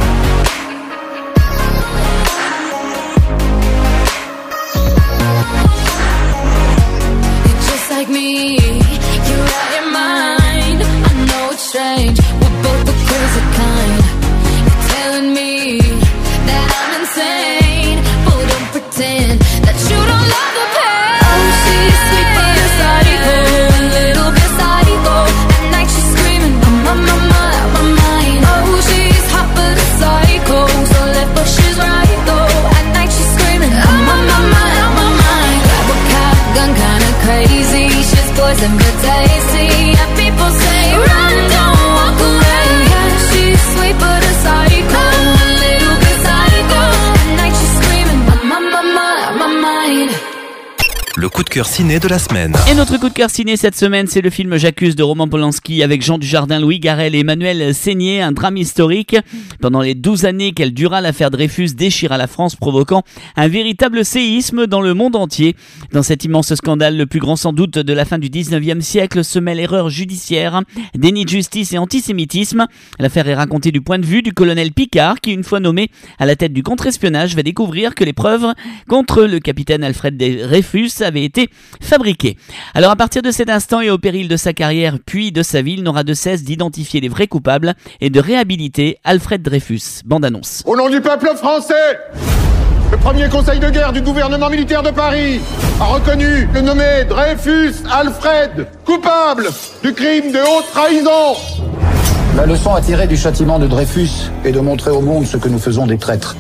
You're just like me, you're out your mind. I know it's strange, we're both the crazy kind. You're telling me that I'm insane, but don't pretend that you don't love the pain. Oh, she's sweet but a psycho, a little bit psycho. At night she's screaming, my mind. Oh, she's hot but a psycho, so left but she's right though. At night she's screaming, my mind. Grab a cop, gun kinda crazy. She's poison but tasty. And people say run, don't walk away. Yeah, she's sweet but a psycho, a little bit psycho. At night she's screaming, my mind. Le coup de cœur ciné de la semaine. Et notre coup de cœur ciné cette semaine, c'est le film J'accuse de Roman Polanski avec Jean Dujardin, Louis Garrel et Emmanuel Seigné, un drame historique. Pendant les 12 années qu'elle dura, l'affaire Dreyfus déchira la France, provoquant un véritable séisme dans le monde entier. Dans cet immense scandale, le plus grand sans doute de la fin du 19e siècle, se mêle erreur judiciaire, déni de justice et antisémitisme. L'affaire est racontée du point de vue du colonel Picard, qui, une fois nommé à la tête du contre-espionnage, va découvrir que les preuves contre le capitaine Alfred Dreyfus avaient été fabriquées. Alors à partir de cet instant et au péril de sa carrière puis de sa vie, il n'aura de cesse d'identifier les vrais coupables et de réhabiliter Alfred Dreyfus. Bande annonce. Au nom du peuple français, le premier conseil de guerre du gouvernement militaire de Paris a reconnu le nommé Dreyfus Alfred coupable du crime de haute trahison. La leçon à tirer du châtiment de Dreyfus est de montrer au monde ce que nous faisons des traîtres.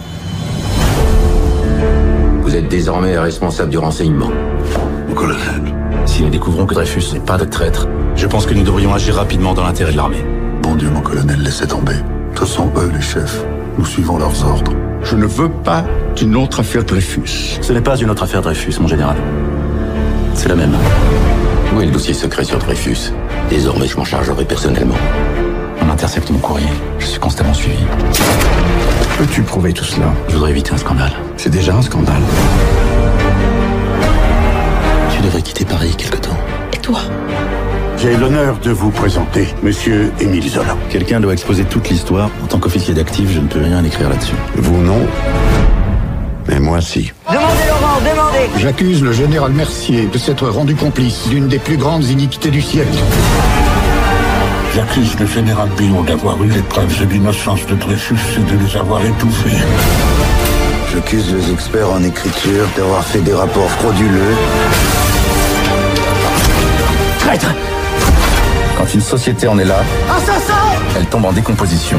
Vous êtes désormais responsable du renseignement. Mon colonel. Si nous découvrons que Dreyfus n'est pas de traître, je pense que nous devrions agir rapidement dans l'intérêt de l'armée. Bon Dieu, mon colonel, laissez tomber. Ce sont eux les chefs. Nous suivons leurs ordres. Je ne veux pas d'une autre affaire Dreyfus. Ce n'est pas une autre affaire Dreyfus, mon général. C'est la même. Où est le dossier secret sur Dreyfus? Désormais, je m'en chargerai personnellement. On intercepte mon courrier. Je suis constamment suivi. Peux-tu prouver tout cela? Je voudrais éviter un scandale. C'est déjà un scandale. Tu devrais quitter Paris quelque temps. Et toi? J'ai l'honneur de vous présenter Monsieur Émile Zola. Quelqu'un doit exposer toute l'histoire. En tant qu'officier d'actif, je ne peux rien écrire là-dessus. Vous non, mais moi si. Demandez Laurent, demandez. J'accuse le général Mercier de s'être rendu complice d'une des plus grandes iniquités du siècle. J'accuse le général Billon d'avoir eu les preuves de l'innocence de Dreyfus et de les avoir étouffées. J'accuse les experts en écriture d'avoir fait des rapports frauduleux. Traître! Quand une société en est là, Assassin! elle tombe en décomposition.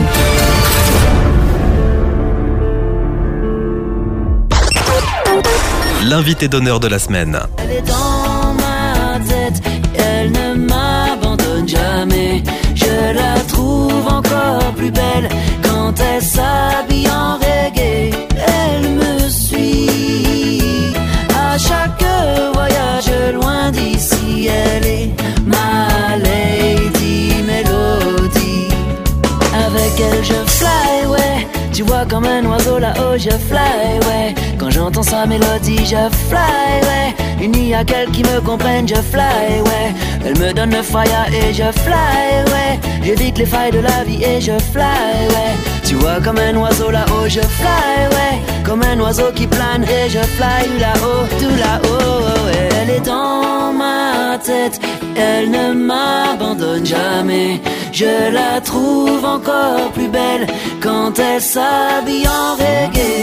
L'invité d'honneur de la semaine. Elle est dans ma tête, elle ne m'abandonne jamais. Je la trouve encore plus belle quand elle s'habille en reggae. Elle me suit à chaque voyage loin d'ici. Elle est ma lady mélodie. Avec elle je fly, ouais. Tu vois comme un oiseau là-haut je fly, ouais. Quand j'entends sa mélodie je fly, ouais. Il n'y a qu'elle qui me comprenne, je fly, ouais. Elle me donne le fire et je fly, ouais. J'évite les failles de la vie et je fly, ouais. Tu vois comme un oiseau là-haut je fly, ouais. Comme un oiseau qui plane et je fly là-haut, tout là-haut, ouais. Elle est dans ma tête, elle ne m'abandonne jamais. Je la trouve encore plus belle quand elle s'habille en reggae.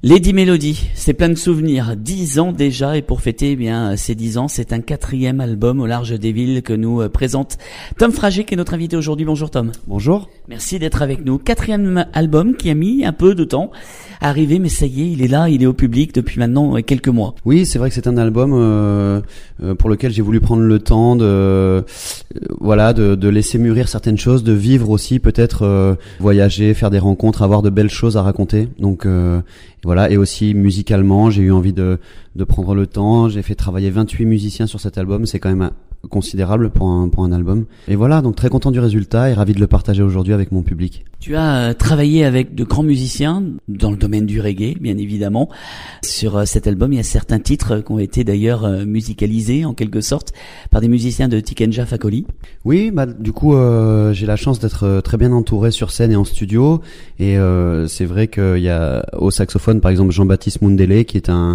Lady Melody, c'est plein de souvenirs, 10 ans déjà, et pour fêter ces 10 ans, c'est un 4e album au large des villes que nous présente Tom Frager, qui est notre invité aujourd'hui. Bonjour Tom. Bonjour. Merci d'être avec nous. 4e album qui a mis un peu de temps à arriver, mais ça y est, il est là, il est au public depuis maintenant quelques mois. Oui, c'est vrai que c'est un album pour lequel j'ai voulu prendre le temps de laisser mûrir certaines choses, de vivre aussi, peut-être voyager, faire des rencontres, avoir de belles choses à raconter. Donc voilà, et aussi musicalement, j'ai eu envie de prendre le temps. J'ai fait travailler 28 musiciens sur cet album, c'est quand même considérable pour un album. Et voilà, donc très content du résultat et ravi de le partager aujourd'hui avec mon public. Tu as travaillé avec de grands musiciens dans le domaine du reggae, bien évidemment. Sur cet album, il y a certains titres qui ont été d'ailleurs musicalisés en quelque sorte par des musiciens de Tikenja Fakoli. Oui, du coup, j'ai la chance d'être très bien entouré sur scène et en studio. Et c'est vrai qu'il y a au saxophone, par exemple, Jean-Baptiste Mundele, qui est un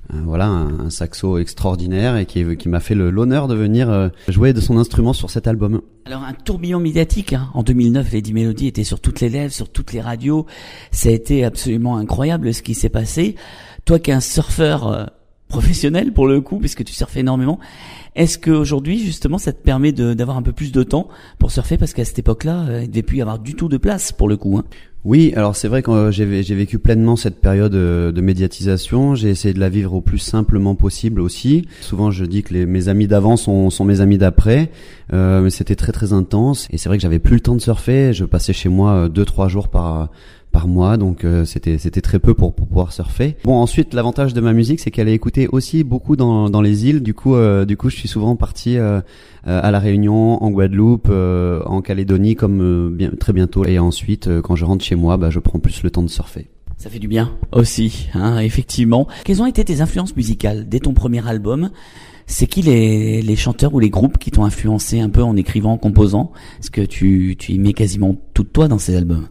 saxo extraordinaire et qui m'a fait l'honneur de venir jouer de son instrument sur cet album. Alors un tourbillon médiatique, En 2009, Lady Melody était sur toutes les lèvres, sur toutes les radios. Ça a été absolument incroyable ce qui s'est passé. Toi qui es un surfeur professionnel pour le coup, puisque tu surfes énormément, est-ce qu'aujourd'hui justement ça te permet d'avoir un peu plus de temps pour surfer, parce qu'à cette époque-là, il ne devait plus y avoir du tout de place pour le coup, Oui, alors c'est vrai que j'ai vécu pleinement cette période de médiatisation. J'ai essayé de la vivre au plus simplement possible aussi. Souvent, je dis que mes amis d'avant sont mes amis d'après, mais c'était très très intense. Et c'est vrai que j'avais plus le temps de surfer. Je passais chez moi 2-3 jours par mois, donc c'était très peu pour pouvoir surfer. Bon, ensuite l'avantage de ma musique, c'est qu'elle est écoutée aussi beaucoup dans les îles. Du coup je suis souvent parti à la Réunion, en Guadeloupe, en Calédonie, comme très bientôt. Et ensuite, quand je rentre chez moi, je prends plus le temps de surfer. Ça fait du bien aussi, effectivement. Quelles ont été tes influences musicales dès ton premier album? C'est qui les chanteurs ou les groupes qui t'ont influencé un peu en écrivant, en composant? Est-ce que tu y mets quasiment tout de toi dans ces albums?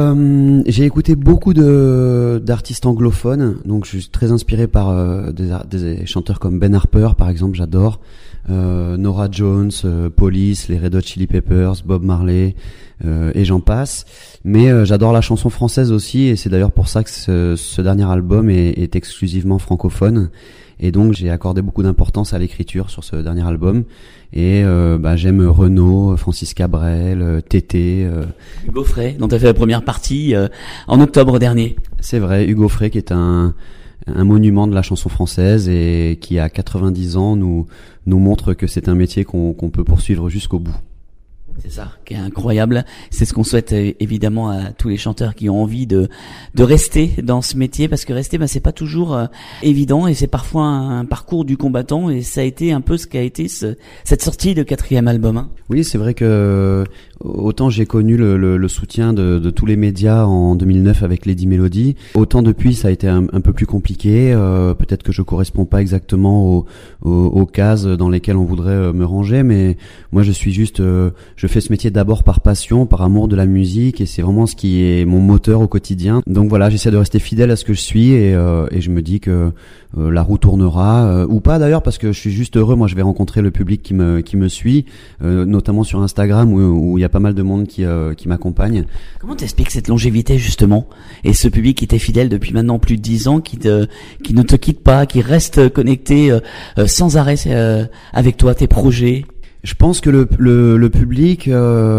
J'ai écouté beaucoup d'artistes anglophones, donc je suis très inspiré par des chanteurs comme Ben Harper, par exemple, j'adore. Norah Jones, Police, les Red Hot Chili Peppers, Bob Marley, et j'en passe. Mais j'adore la chanson française aussi, et c'est d'ailleurs pour ça que ce dernier album est exclusivement francophone. Et donc j'ai accordé beaucoup d'importance à l'écriture sur ce dernier album. Et j'aime Renaud, Francis Cabrel, Tété. Hugo Frey, dont tu as fait la première partie en octobre dernier. C'est vrai, Hugo Frey, qui est un monument de la chanson française et qui à 90 ans nous montre que c'est un métier qu'on peut poursuivre jusqu'au bout. C'est ça, qui est incroyable. C'est ce qu'on souhaite évidemment à tous les chanteurs qui ont envie de rester dans ce métier, parce que rester, c'est pas toujours évident, et c'est parfois un parcours du combattant, et ça a été un peu ce qu'a été cette sortie de 4e album. Oui, c'est vrai que autant j'ai connu le soutien de tous les médias en 2009 avec Lady Melody, autant depuis ça a été un peu plus compliqué. Peut-être que je corresponds pas exactement aux cases dans lesquelles on voudrait me ranger, mais moi je suis juste je fais ce métier d'abord par passion, par amour de la musique, et c'est vraiment ce qui est mon moteur au quotidien. Donc voilà, j'essaie de rester fidèle à ce que je suis, et je me dis que la roue tournera, ou pas d'ailleurs, parce que je suis juste heureux. Moi je vais rencontrer le public qui me suit, notamment sur Instagram où il y a pas mal de monde qui m'accompagne. Comment t'expliques cette longévité justement, et ce public qui t'est fidèle depuis maintenant plus de 10 ans, qui ne te quitte pas, qui reste connecté sans arrêt avec toi, tes projets? Je pense que le public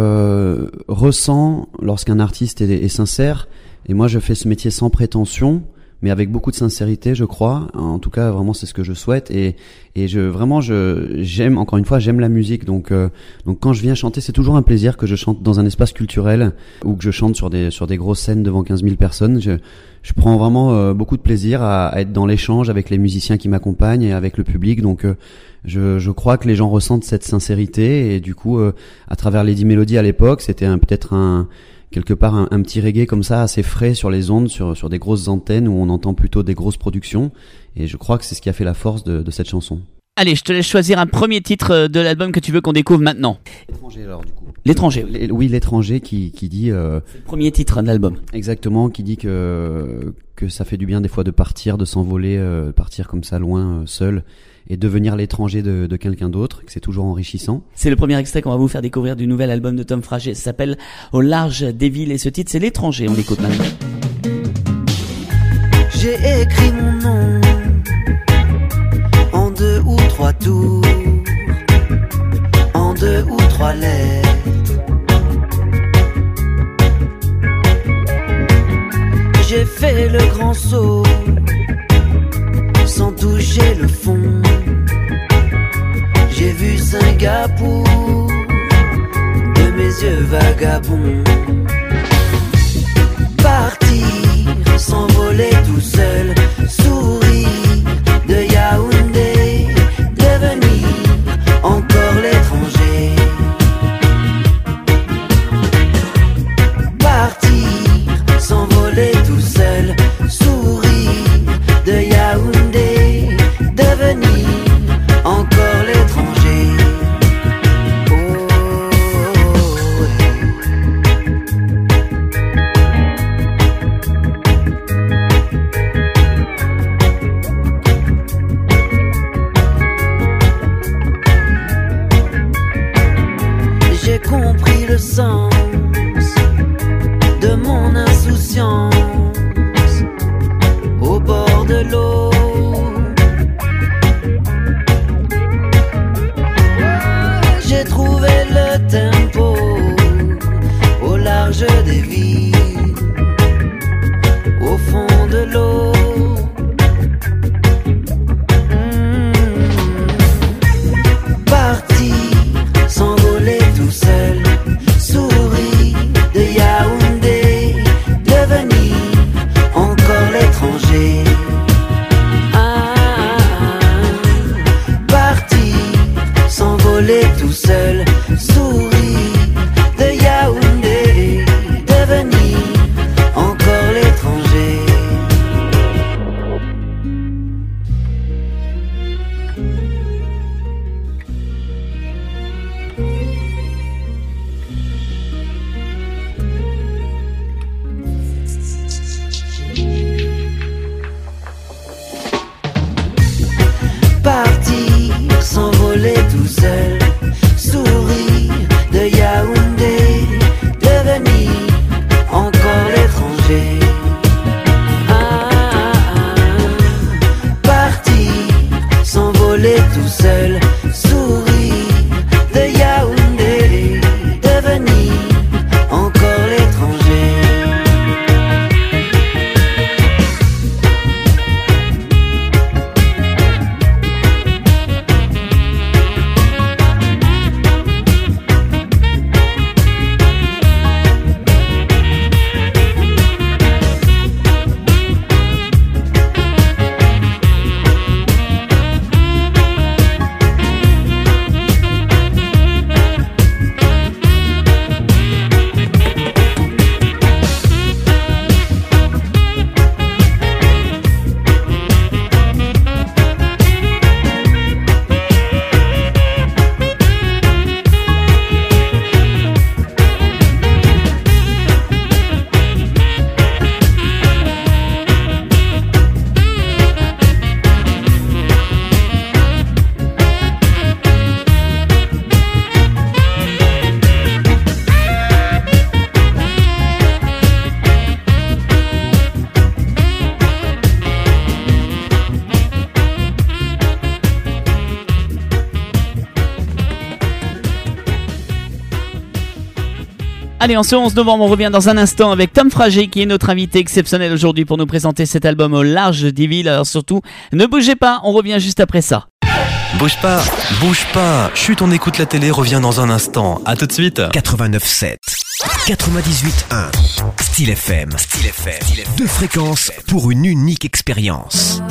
ressent lorsqu'un artiste est sincère, et moi je fais ce métier sans prétention, mais avec beaucoup de sincérité, je crois. En tout cas, vraiment, c'est ce que je souhaite. Et j'aime, encore une fois, j'aime la musique. Donc quand je viens chanter, c'est toujours un plaisir que je chante dans un espace culturel ou que je chante sur des grosses scènes devant 15 000 personnes. Je prends vraiment beaucoup de plaisir à être dans l'échange avec les musiciens qui m'accompagnent et avec le public. Donc je crois que les gens ressentent cette sincérité, et du coup, à travers Lady Melody à l'époque, c'était peut-être quelque part un petit reggae comme ça, assez frais sur les ondes, sur des grosses antennes où on entend plutôt des grosses productions, et je crois que c'est ce qui a fait la force de cette chanson. Allez, je te laisse choisir un premier titre de l'album que tu veux qu'on découvre maintenant. L'étranger, alors, du coup. L'étranger. Oui, l'étranger qui dit... C'est le premier titre de l'album. Exactement, qui dit que ça fait du bien des fois de partir, de s'envoler, partir comme ça loin, seul, et devenir l'étranger de quelqu'un d'autre, que c'est toujours enrichissant. C'est le premier extrait qu'on va vous faire découvrir du nouvel album de Tom Frager. Ça s'appelle Au large des villes, et ce titre c'est L'étranger. On l'écoute maintenant. J'ai écrit mon nom en 2 ou 3 tours, en 2 ou 3 lettres. J'ai fait le grand saut sans toucher le fond. J'ai vu Singapour de mes yeux vagabonds. Partir, s'envoler tout seul, sourire de Yaoundé, devenir encore l'étranger. Partir, s'envoler tout seul, sourire de Yaoundé, devenir encore l'étranger. J'ai compris le sens de mon insouciance au bord de l'eau. J'ai trouvé le tempo au large des villes, au fond de l'eau. Partir, s'envoler tout seul, sourire de Yaoundé, devenir encore l'étranger. Partir, s'envoler tout seul, sourire de Yaoundé, devenir encore l'étranger. Partir, s'envoler tout seul, sourire de Yaoundé, devenir encore l'étranger. Partir, s'envoler tout seul, sourire de Yaoundé, devenir encore l'étranger. Allez, en ce 11 novembre, on revient dans un instant avec Tom Frager qui est notre invité exceptionnel aujourd'hui pour nous présenter cet album au large des villes. Alors surtout, ne bougez pas, on revient juste après ça. Bouge pas. Chut, on écoute la télé, revient dans un instant. À tout de suite. 89.7, 98.1, Style FM. 2 fréquences pour une unique expérience.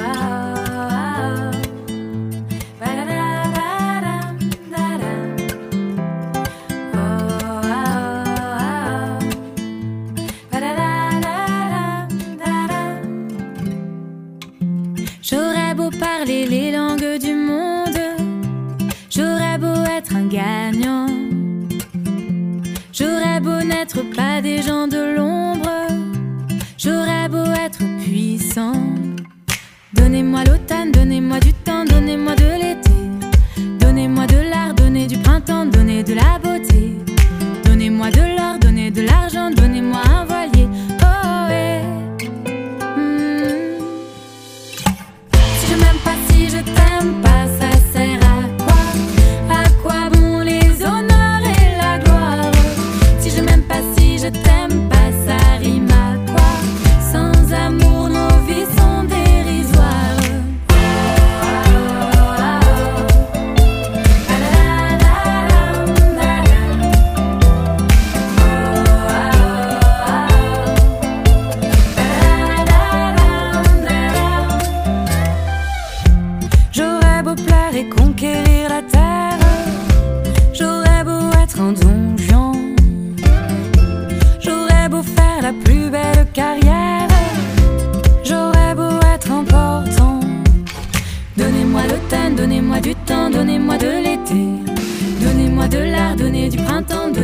J'aurais beau parler les langues du monde, j'aurais beau être un gagnant, j'aurais beau n'être pas des gens de l'ombre, j'aurais beau être puissant. Donnez-moi l'automne, donnez-moi du temps, donnez-moi de l'été, donnez-moi de l'art, donnez du printemps, donnez de la beauté, donnez-moi de l'or, donnez de l'argent, donnez-moi un voilier. Oh, eh.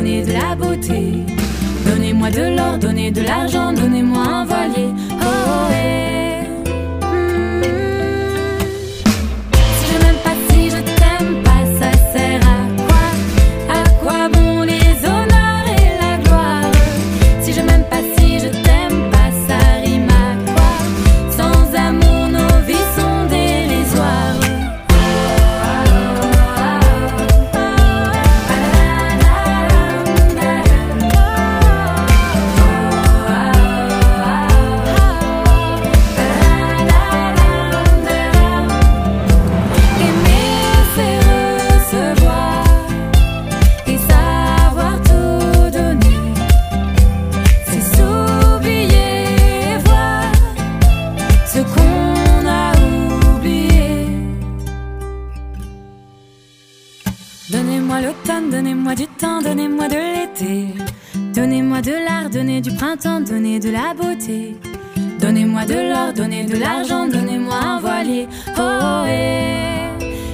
donnez de la beauté. Donnez-moi de l'or, donnez de l'argent, donnez-moi un voilier. Oh, eh. Si je m'aime pas, si je t'aime pas, ça sert à quoi? À quoi bon les honneurs et la gloire? Si je m'aime pas, si je t'aime pas, ça rime à quoi? Sans amour, nos vies sont dérisoires. Donnez-moi l'automne, donnez-moi du temps, donnez-moi de l'été. Donnez-moi de l'art, donnez du printemps, donnez de la beauté. Donnez-moi de l'or, donnez de l'argent, donnez-moi un voilier. Oh, eh,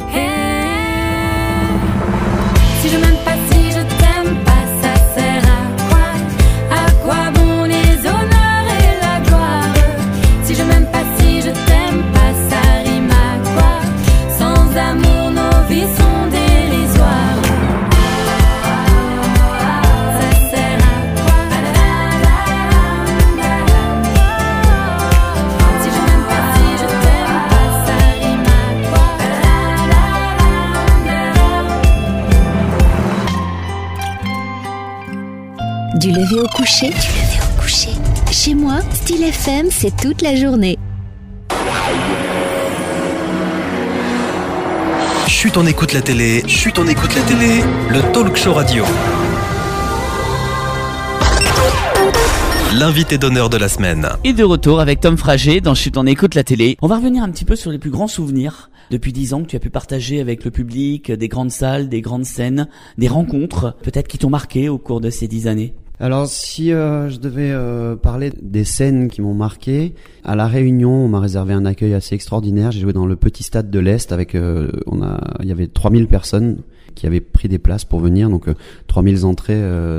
eh. Si je m'aime pas, si je t'aime pas, ça sert à quoi? À quoi bon les honneurs et la gloire? Si je m'aime pas, si je t'aime pas, ça rime à quoi? Sans amour, nos vies sont dérisoires. Ça sert à quoi? Si je m'aime pas, si je t'aime pas, ça rime à quoi? Du lever au coucher. Chez moi, Style FM, c'est toute la journée. Chut, on écoute la télé. Chut, on écoute la télé. Le talk show radio. L'invité d'honneur de la semaine. Et de retour avec Tom Frager dans Chut, on écoute la télé. On va revenir un petit peu sur les plus grands souvenirs depuis 10 ans que tu as pu partager avec le public, des grandes salles, des grandes scènes, des rencontres, peut-être qui t'ont marqué au cours de ces 10 années. Alors si je devais parler des scènes qui m'ont marqué, à La Réunion, on m'a réservé un accueil assez extraordinaire. J'ai joué dans le petit stade de l'Est avec il y avait 3000 personnes qui avaient pris des places pour venir, donc 3000 entrées,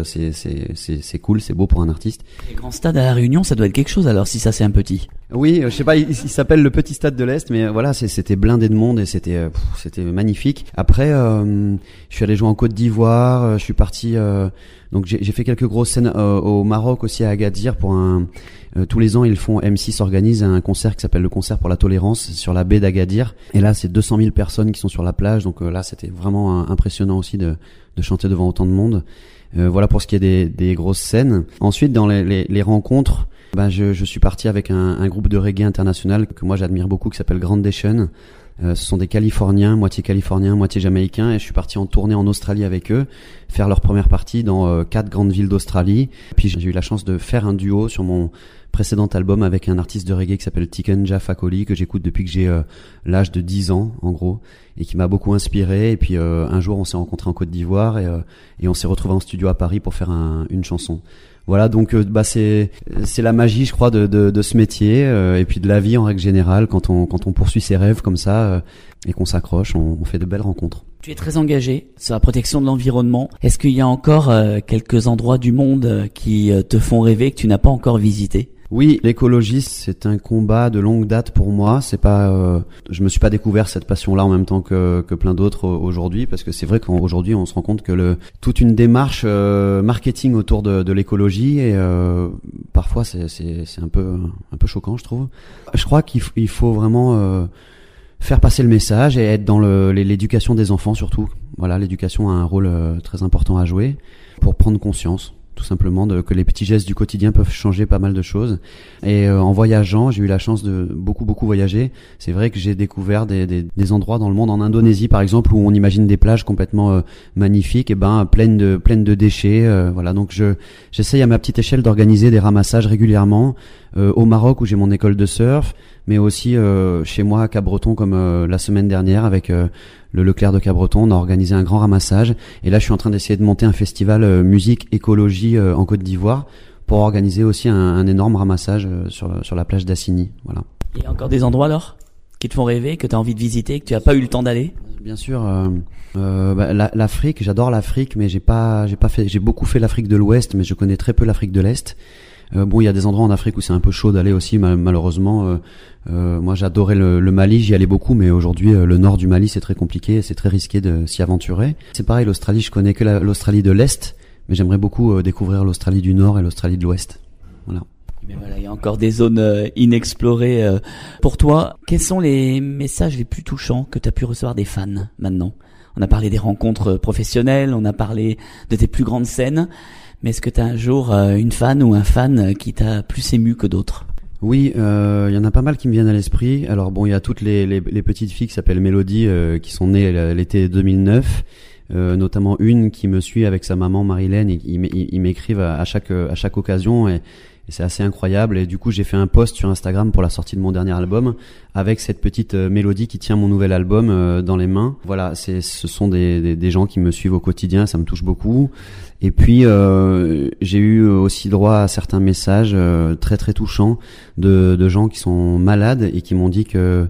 c'est cool, c'est beau pour un artiste. Les grands stades à La Réunion, ça doit être quelque chose alors si ça c'est un petit. Oui, je sais pas, il s'appelle le petit stade de l'Est, mais voilà, c'était blindé de monde et c'était magnifique. Après, je suis allé jouer en Côte d'Ivoire, je suis parti, donc j'ai fait quelques grosses scènes au Maroc aussi à Agadir pour tous les ans ils font, M6 organise un concert qui s'appelle le concert pour la tolérance sur la baie d'Agadir. Et là c'est 200 000 personnes qui sont sur la plage, donc là c'était vraiment impressionnant aussi de chanter devant autant de monde. Voilà pour ce qui est des grosses scènes. Ensuite dans les rencontres, je suis parti avec un groupe de reggae international que moi j'admire beaucoup qui s'appelle Grandation. Ce sont des Californiens, moitié Jamaïcains, et je suis parti en tournée en Australie avec eux, faire leur première partie dans 4 grandes villes d'Australie. Puis j'ai eu la chance de faire un duo sur mon précédent album avec un artiste de reggae qui s'appelle Tikenja Fakoli, que j'écoute depuis que j'ai l'âge de 10 ans en gros, et qui m'a beaucoup inspiré. Et puis un jour on s'est rencontrés en Côte d'Ivoire et on s'est retrouvés en studio à Paris pour faire une chanson. Voilà, donc c'est la magie, je crois, de ce métier et puis de la vie en règle générale. Quand on poursuit ses rêves comme ça et qu'on s'accroche, on fait de belles rencontres. Tu es très engagé sur la protection de l'environnement. Est-ce qu'il y a encore quelques endroits du monde qui te font rêver que tu n'as pas encore visité? Oui, l'écologie, c'est un combat de longue date pour moi. C'est pas, je me suis pas découvert cette passion-là en même temps que plein d'autres aujourd'hui, parce que c'est vrai qu'aujourd'hui on se rend compte que toute une démarche marketing autour de l'écologie et parfois c'est un peu choquant, je trouve. Je crois qu'il faut vraiment faire passer le message et être dans l'éducation des enfants surtout. Voilà, l'éducation a un rôle très important à jouer pour prendre conscience. Tout simplement que les petits gestes du quotidien peuvent changer pas mal de choses. Et en voyageant, j'ai eu la chance de beaucoup voyager. C'est vrai que j'ai découvert des endroits dans le monde, en Indonésie par exemple, où on imagine des plages complètement magnifiques, et pleines de déchets. Voilà, donc j'essaye à ma petite échelle d'organiser des ramassages régulièrement. Au Maroc où j'ai mon école de surf, mais aussi chez moi à Cap-Breton, comme la semaine dernière avec le Leclerc de Cap-Breton, on a organisé un grand ramassage. Et là je suis en train d'essayer de monter un festival musique écologie en Côte d'Ivoire pour organiser aussi un énorme ramassage sur la plage d'Assigny. Voilà. Il y a encore des endroits alors qui te font rêver, que tu as envie de visiter, que tu n'as pas eu le temps d'aller? Bien sûr, l'Afrique, j'adore l'Afrique, mais j'ai beaucoup fait l'Afrique de l'Ouest, mais je connais très peu l'Afrique de l'Est. Bon, il y a des endroits en Afrique où c'est un peu chaud d'aller aussi, malheureusement. Moi, j'adorais le Mali, j'y allais beaucoup, mais aujourd'hui, le nord du Mali, c'est très compliqué, c'est très risqué de s'y aventurer. C'est pareil, l'Australie, je connais que l'Australie de l'Est, mais j'aimerais beaucoup découvrir l'Australie du Nord et l'Australie de l'Ouest. Voilà. Mais voilà, il y a encore des zones inexplorées. Pour toi, quels sont les messages les plus touchants que tu as pu recevoir des fans maintenant ? On a parlé des rencontres professionnelles, on a parlé de tes plus grandes scènes, mais est-ce que tu as un jour une fan ou un fan qui t'a plus ému que d'autres ? Oui, y en a pas mal qui me viennent à l'esprit. Alors bon, il y a toutes les petites filles qui s'appellent Mélodie, qui sont nées l'été 2009. Notamment une qui me suit avec sa maman Marilène, et ils m'écrivent à chaque occasion, et c'est assez incroyable. Et du coup, j'ai fait un post sur Instagram pour la sortie de mon dernier album avec cette petite Mélodie qui tient mon nouvel album dans les mains. Voilà, ce sont des gens qui me suivent au quotidien, ça me touche beaucoup. Et puis j'ai eu aussi droit à certains messages très très touchants de gens qui sont malades et qui m'ont dit que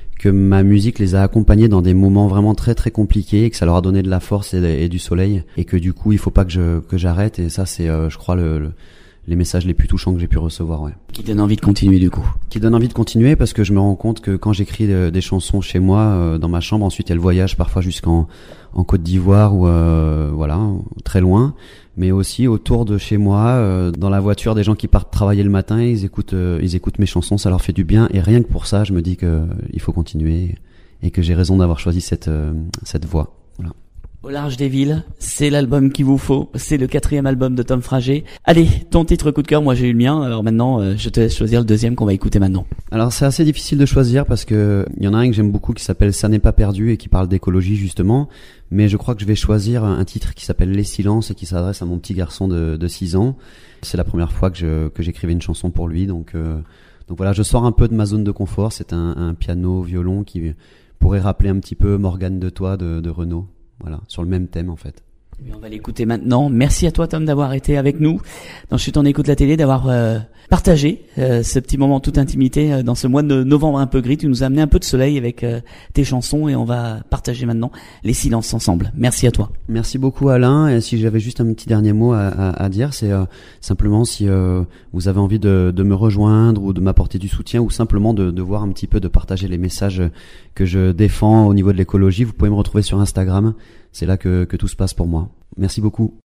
ma musique les a accompagnés dans des moments vraiment très très compliqués, que ça leur a donné de la force et du soleil, et que du coup il faut pas que j'arrête. Et ça, c'est je crois les messages les plus touchants que j'ai pu recevoir, ouais. Qui donne envie de continuer du coup. Qui donne envie de continuer, parce que je me rends compte que quand j'écris des chansons chez moi, dans ma chambre, ensuite elles voyagent parfois jusqu'en Côte d'Ivoire ou voilà, très loin, mais aussi autour de chez moi, dans la voiture, des gens qui partent travailler le matin, ils écoutent mes chansons, ça leur fait du bien, et rien que pour ça, je me dis que il faut continuer et que j'ai raison d'avoir choisi cette voie. Voilà. Au large des villes, c'est l'album qu'il vous faut, c'est le 4e album de Tom Frager. Allez, ton titre coup de cœur, moi j'ai eu le mien, alors maintenant je te laisse choisir le deuxième qu'on va écouter maintenant. Alors c'est assez difficile de choisir parce que il y en a un que j'aime beaucoup qui s'appelle Ça n'est pas perdu et qui parle d'écologie justement, mais je crois que je vais choisir un titre qui s'appelle Les Silences et qui s'adresse à mon petit garçon de 6 ans. C'est la première fois que j'écrivais une chanson pour lui, donc voilà, je sors un peu de ma zone de confort. C'est un piano, violon qui pourrait rappeler un petit peu Morgane de Toi de Renaud. Voilà, sur le même thème en fait. On va l'écouter maintenant. Merci à toi Tom d'avoir été avec nous dans Chut on écoute la télé, d'avoir partagé ce petit moment toute intimité dans ce mois de novembre un peu gris. Tu nous as amené un peu de soleil avec tes chansons, et on va partager maintenant les silences ensemble. Merci à toi. Merci beaucoup Alain, et si j'avais juste un petit dernier mot à dire, c'est simplement si vous avez envie de me rejoindre ou de m'apporter du soutien, ou simplement de voir un petit peu, de partager les messages que je défends au niveau de l'écologie, vous pouvez me retrouver sur Instagram. C'est là que tout se passe pour moi. Merci beaucoup.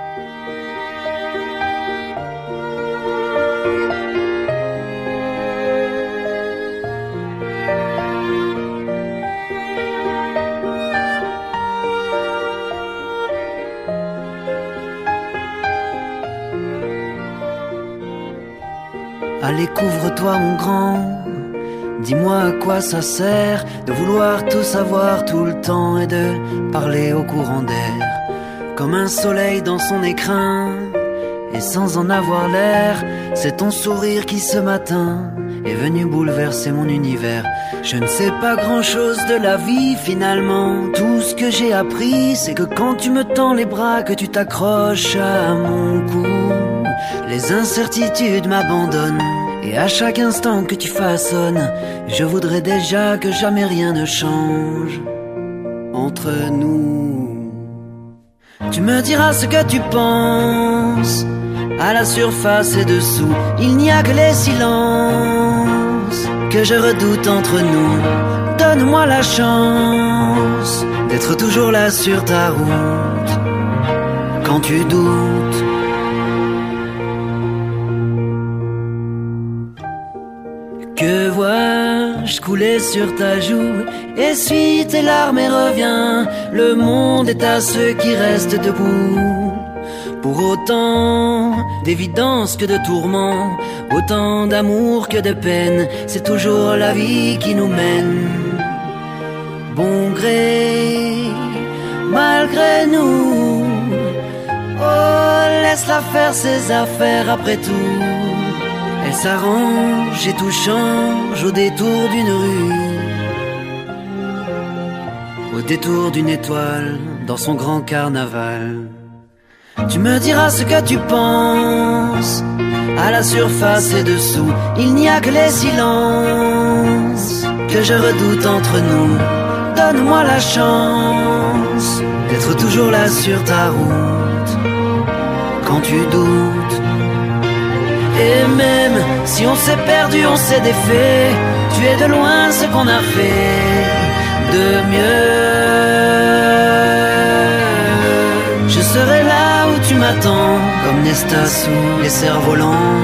Allez, couvre-toi mon grand, dis-moi à quoi ça sert de vouloir tout savoir tout le temps et de parler au courant d'air. Comme un soleil dans son écrin, et sans en avoir l'air, c'est ton sourire qui ce matin est venu bouleverser mon univers. Je ne sais pas grand-chose de la vie finalement, tout ce que j'ai appris, c'est que quand tu me tends les bras, que tu t'accroches à mon cou, les incertitudes m'abandonnent. Et à chaque instant que tu façonnes, je voudrais déjà que jamais rien ne change entre nous. Tu me diras ce que tu penses, à la surface et dessous, il n'y a que les silences que je redoute entre nous. Donne-moi la chance d'être toujours là sur ta route quand tu doutes. Que vois-je couler sur ta joue? Essuie tes larmes et reviens. Le monde est à ceux qui restent debout. Pour autant d'évidence que de tourments, autant d'amour que de peine, c'est toujours la vie qui nous mène. Bon gré, malgré nous, oh, laisse-la faire ses affaires après tout. Elle s'arrange et tout change au détour d'une rue, au détour d'une étoile dans son grand carnaval. Tu me diras ce que tu penses, à la surface et dessous, il n'y a que les silences que je redoute entre nous. donne-moi la chance d'être toujours là sur ta route quand tu doutes. Et même si on s'est perdu, on s'est défait, tu es de loin ce qu'on a fait de mieux. Je serai là où tu m'attends, comme Nesta sous les cerfs-volants.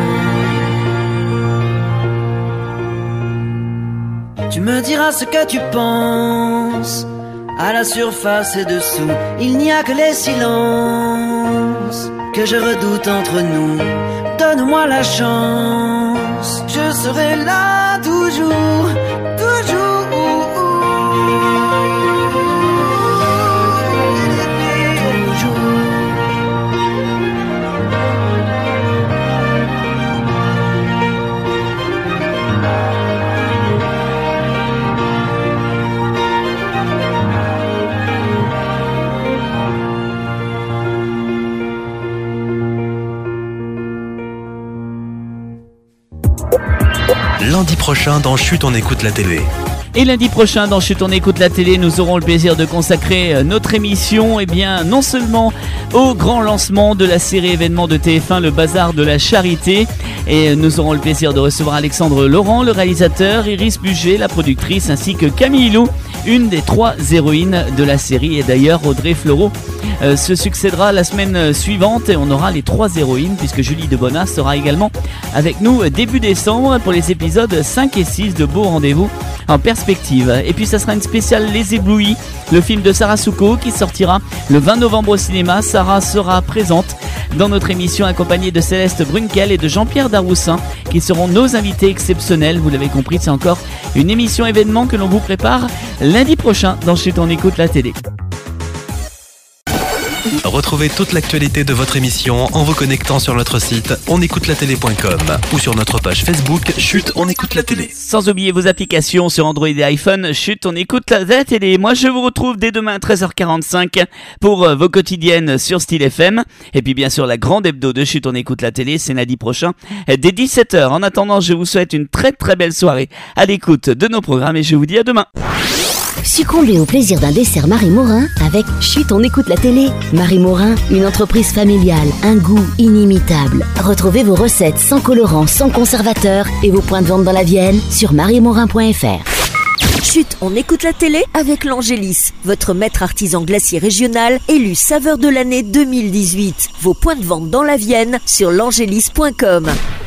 Tu me diras ce que tu penses, à la surface et dessous, il n'y a que les silences que je redoute entre nous. Donne-moi la chance, je serai là toujours, toujours. Lundi prochain dans Chut, on écoute la télé. Et lundi prochain dans Chut, on écoute la télé, nous aurons le plaisir de consacrer notre émission non seulement au grand lancement de la série événement de TF1, le Bazar de la Charité, et nous aurons le plaisir de recevoir Alexandre Laurent, le réalisateur, Iris Buget, la productrice, ainsi que Camille Lou, une des 3 héroïnes de la série. Et d'ailleurs, Audrey Fleurot se succédera la semaine suivante et on aura les 3 héroïnes puisque Julie Debona sera également avec nous début décembre pour les épisodes 5 et 6 de Beau Rendez-vous en perspective. Et puis ça sera une spéciale Les Éblouis, le film de Sarah Souko qui sortira le 20 novembre au cinéma. Sarah sera présente dans notre émission accompagnée de Céleste Brunkel et de Jean-Pierre Daroussin qui seront nos invités exceptionnels. Vous l'avez compris, c'est encore une émission événement que l'on vous prépare lundi prochain dans Chut, on écoute la télé. Retrouvez toute l'actualité de votre émission en vous connectant sur notre site onécoutelatélé.com ou sur notre page Facebook Chut, on écoute la télé. Sans oublier vos applications sur Android et iPhone, Chut, on écoute la télé. Moi, je vous retrouve dès demain à 13h45 pour vos quotidiennes sur Style FM. Et puis, bien sûr, la grande hebdo de Chut, on écoute la télé, c'est lundi prochain dès 17h. En attendant, je vous souhaite une très très belle soirée à l'écoute de nos programmes et je vous dis à demain. Succombez au plaisir d'un dessert Marie Morin avec Chut, on écoute la télé. Marie Morin, une entreprise familiale, un goût inimitable. Retrouvez vos recettes sans colorant, sans conservateur et vos points de vente dans la Vienne sur mariemorin.fr. Chut, on écoute la télé avec l'Angélis, votre maître artisan glacier régional élu saveur de l'année 2018. Vos points de vente dans la Vienne sur l'angélis.com.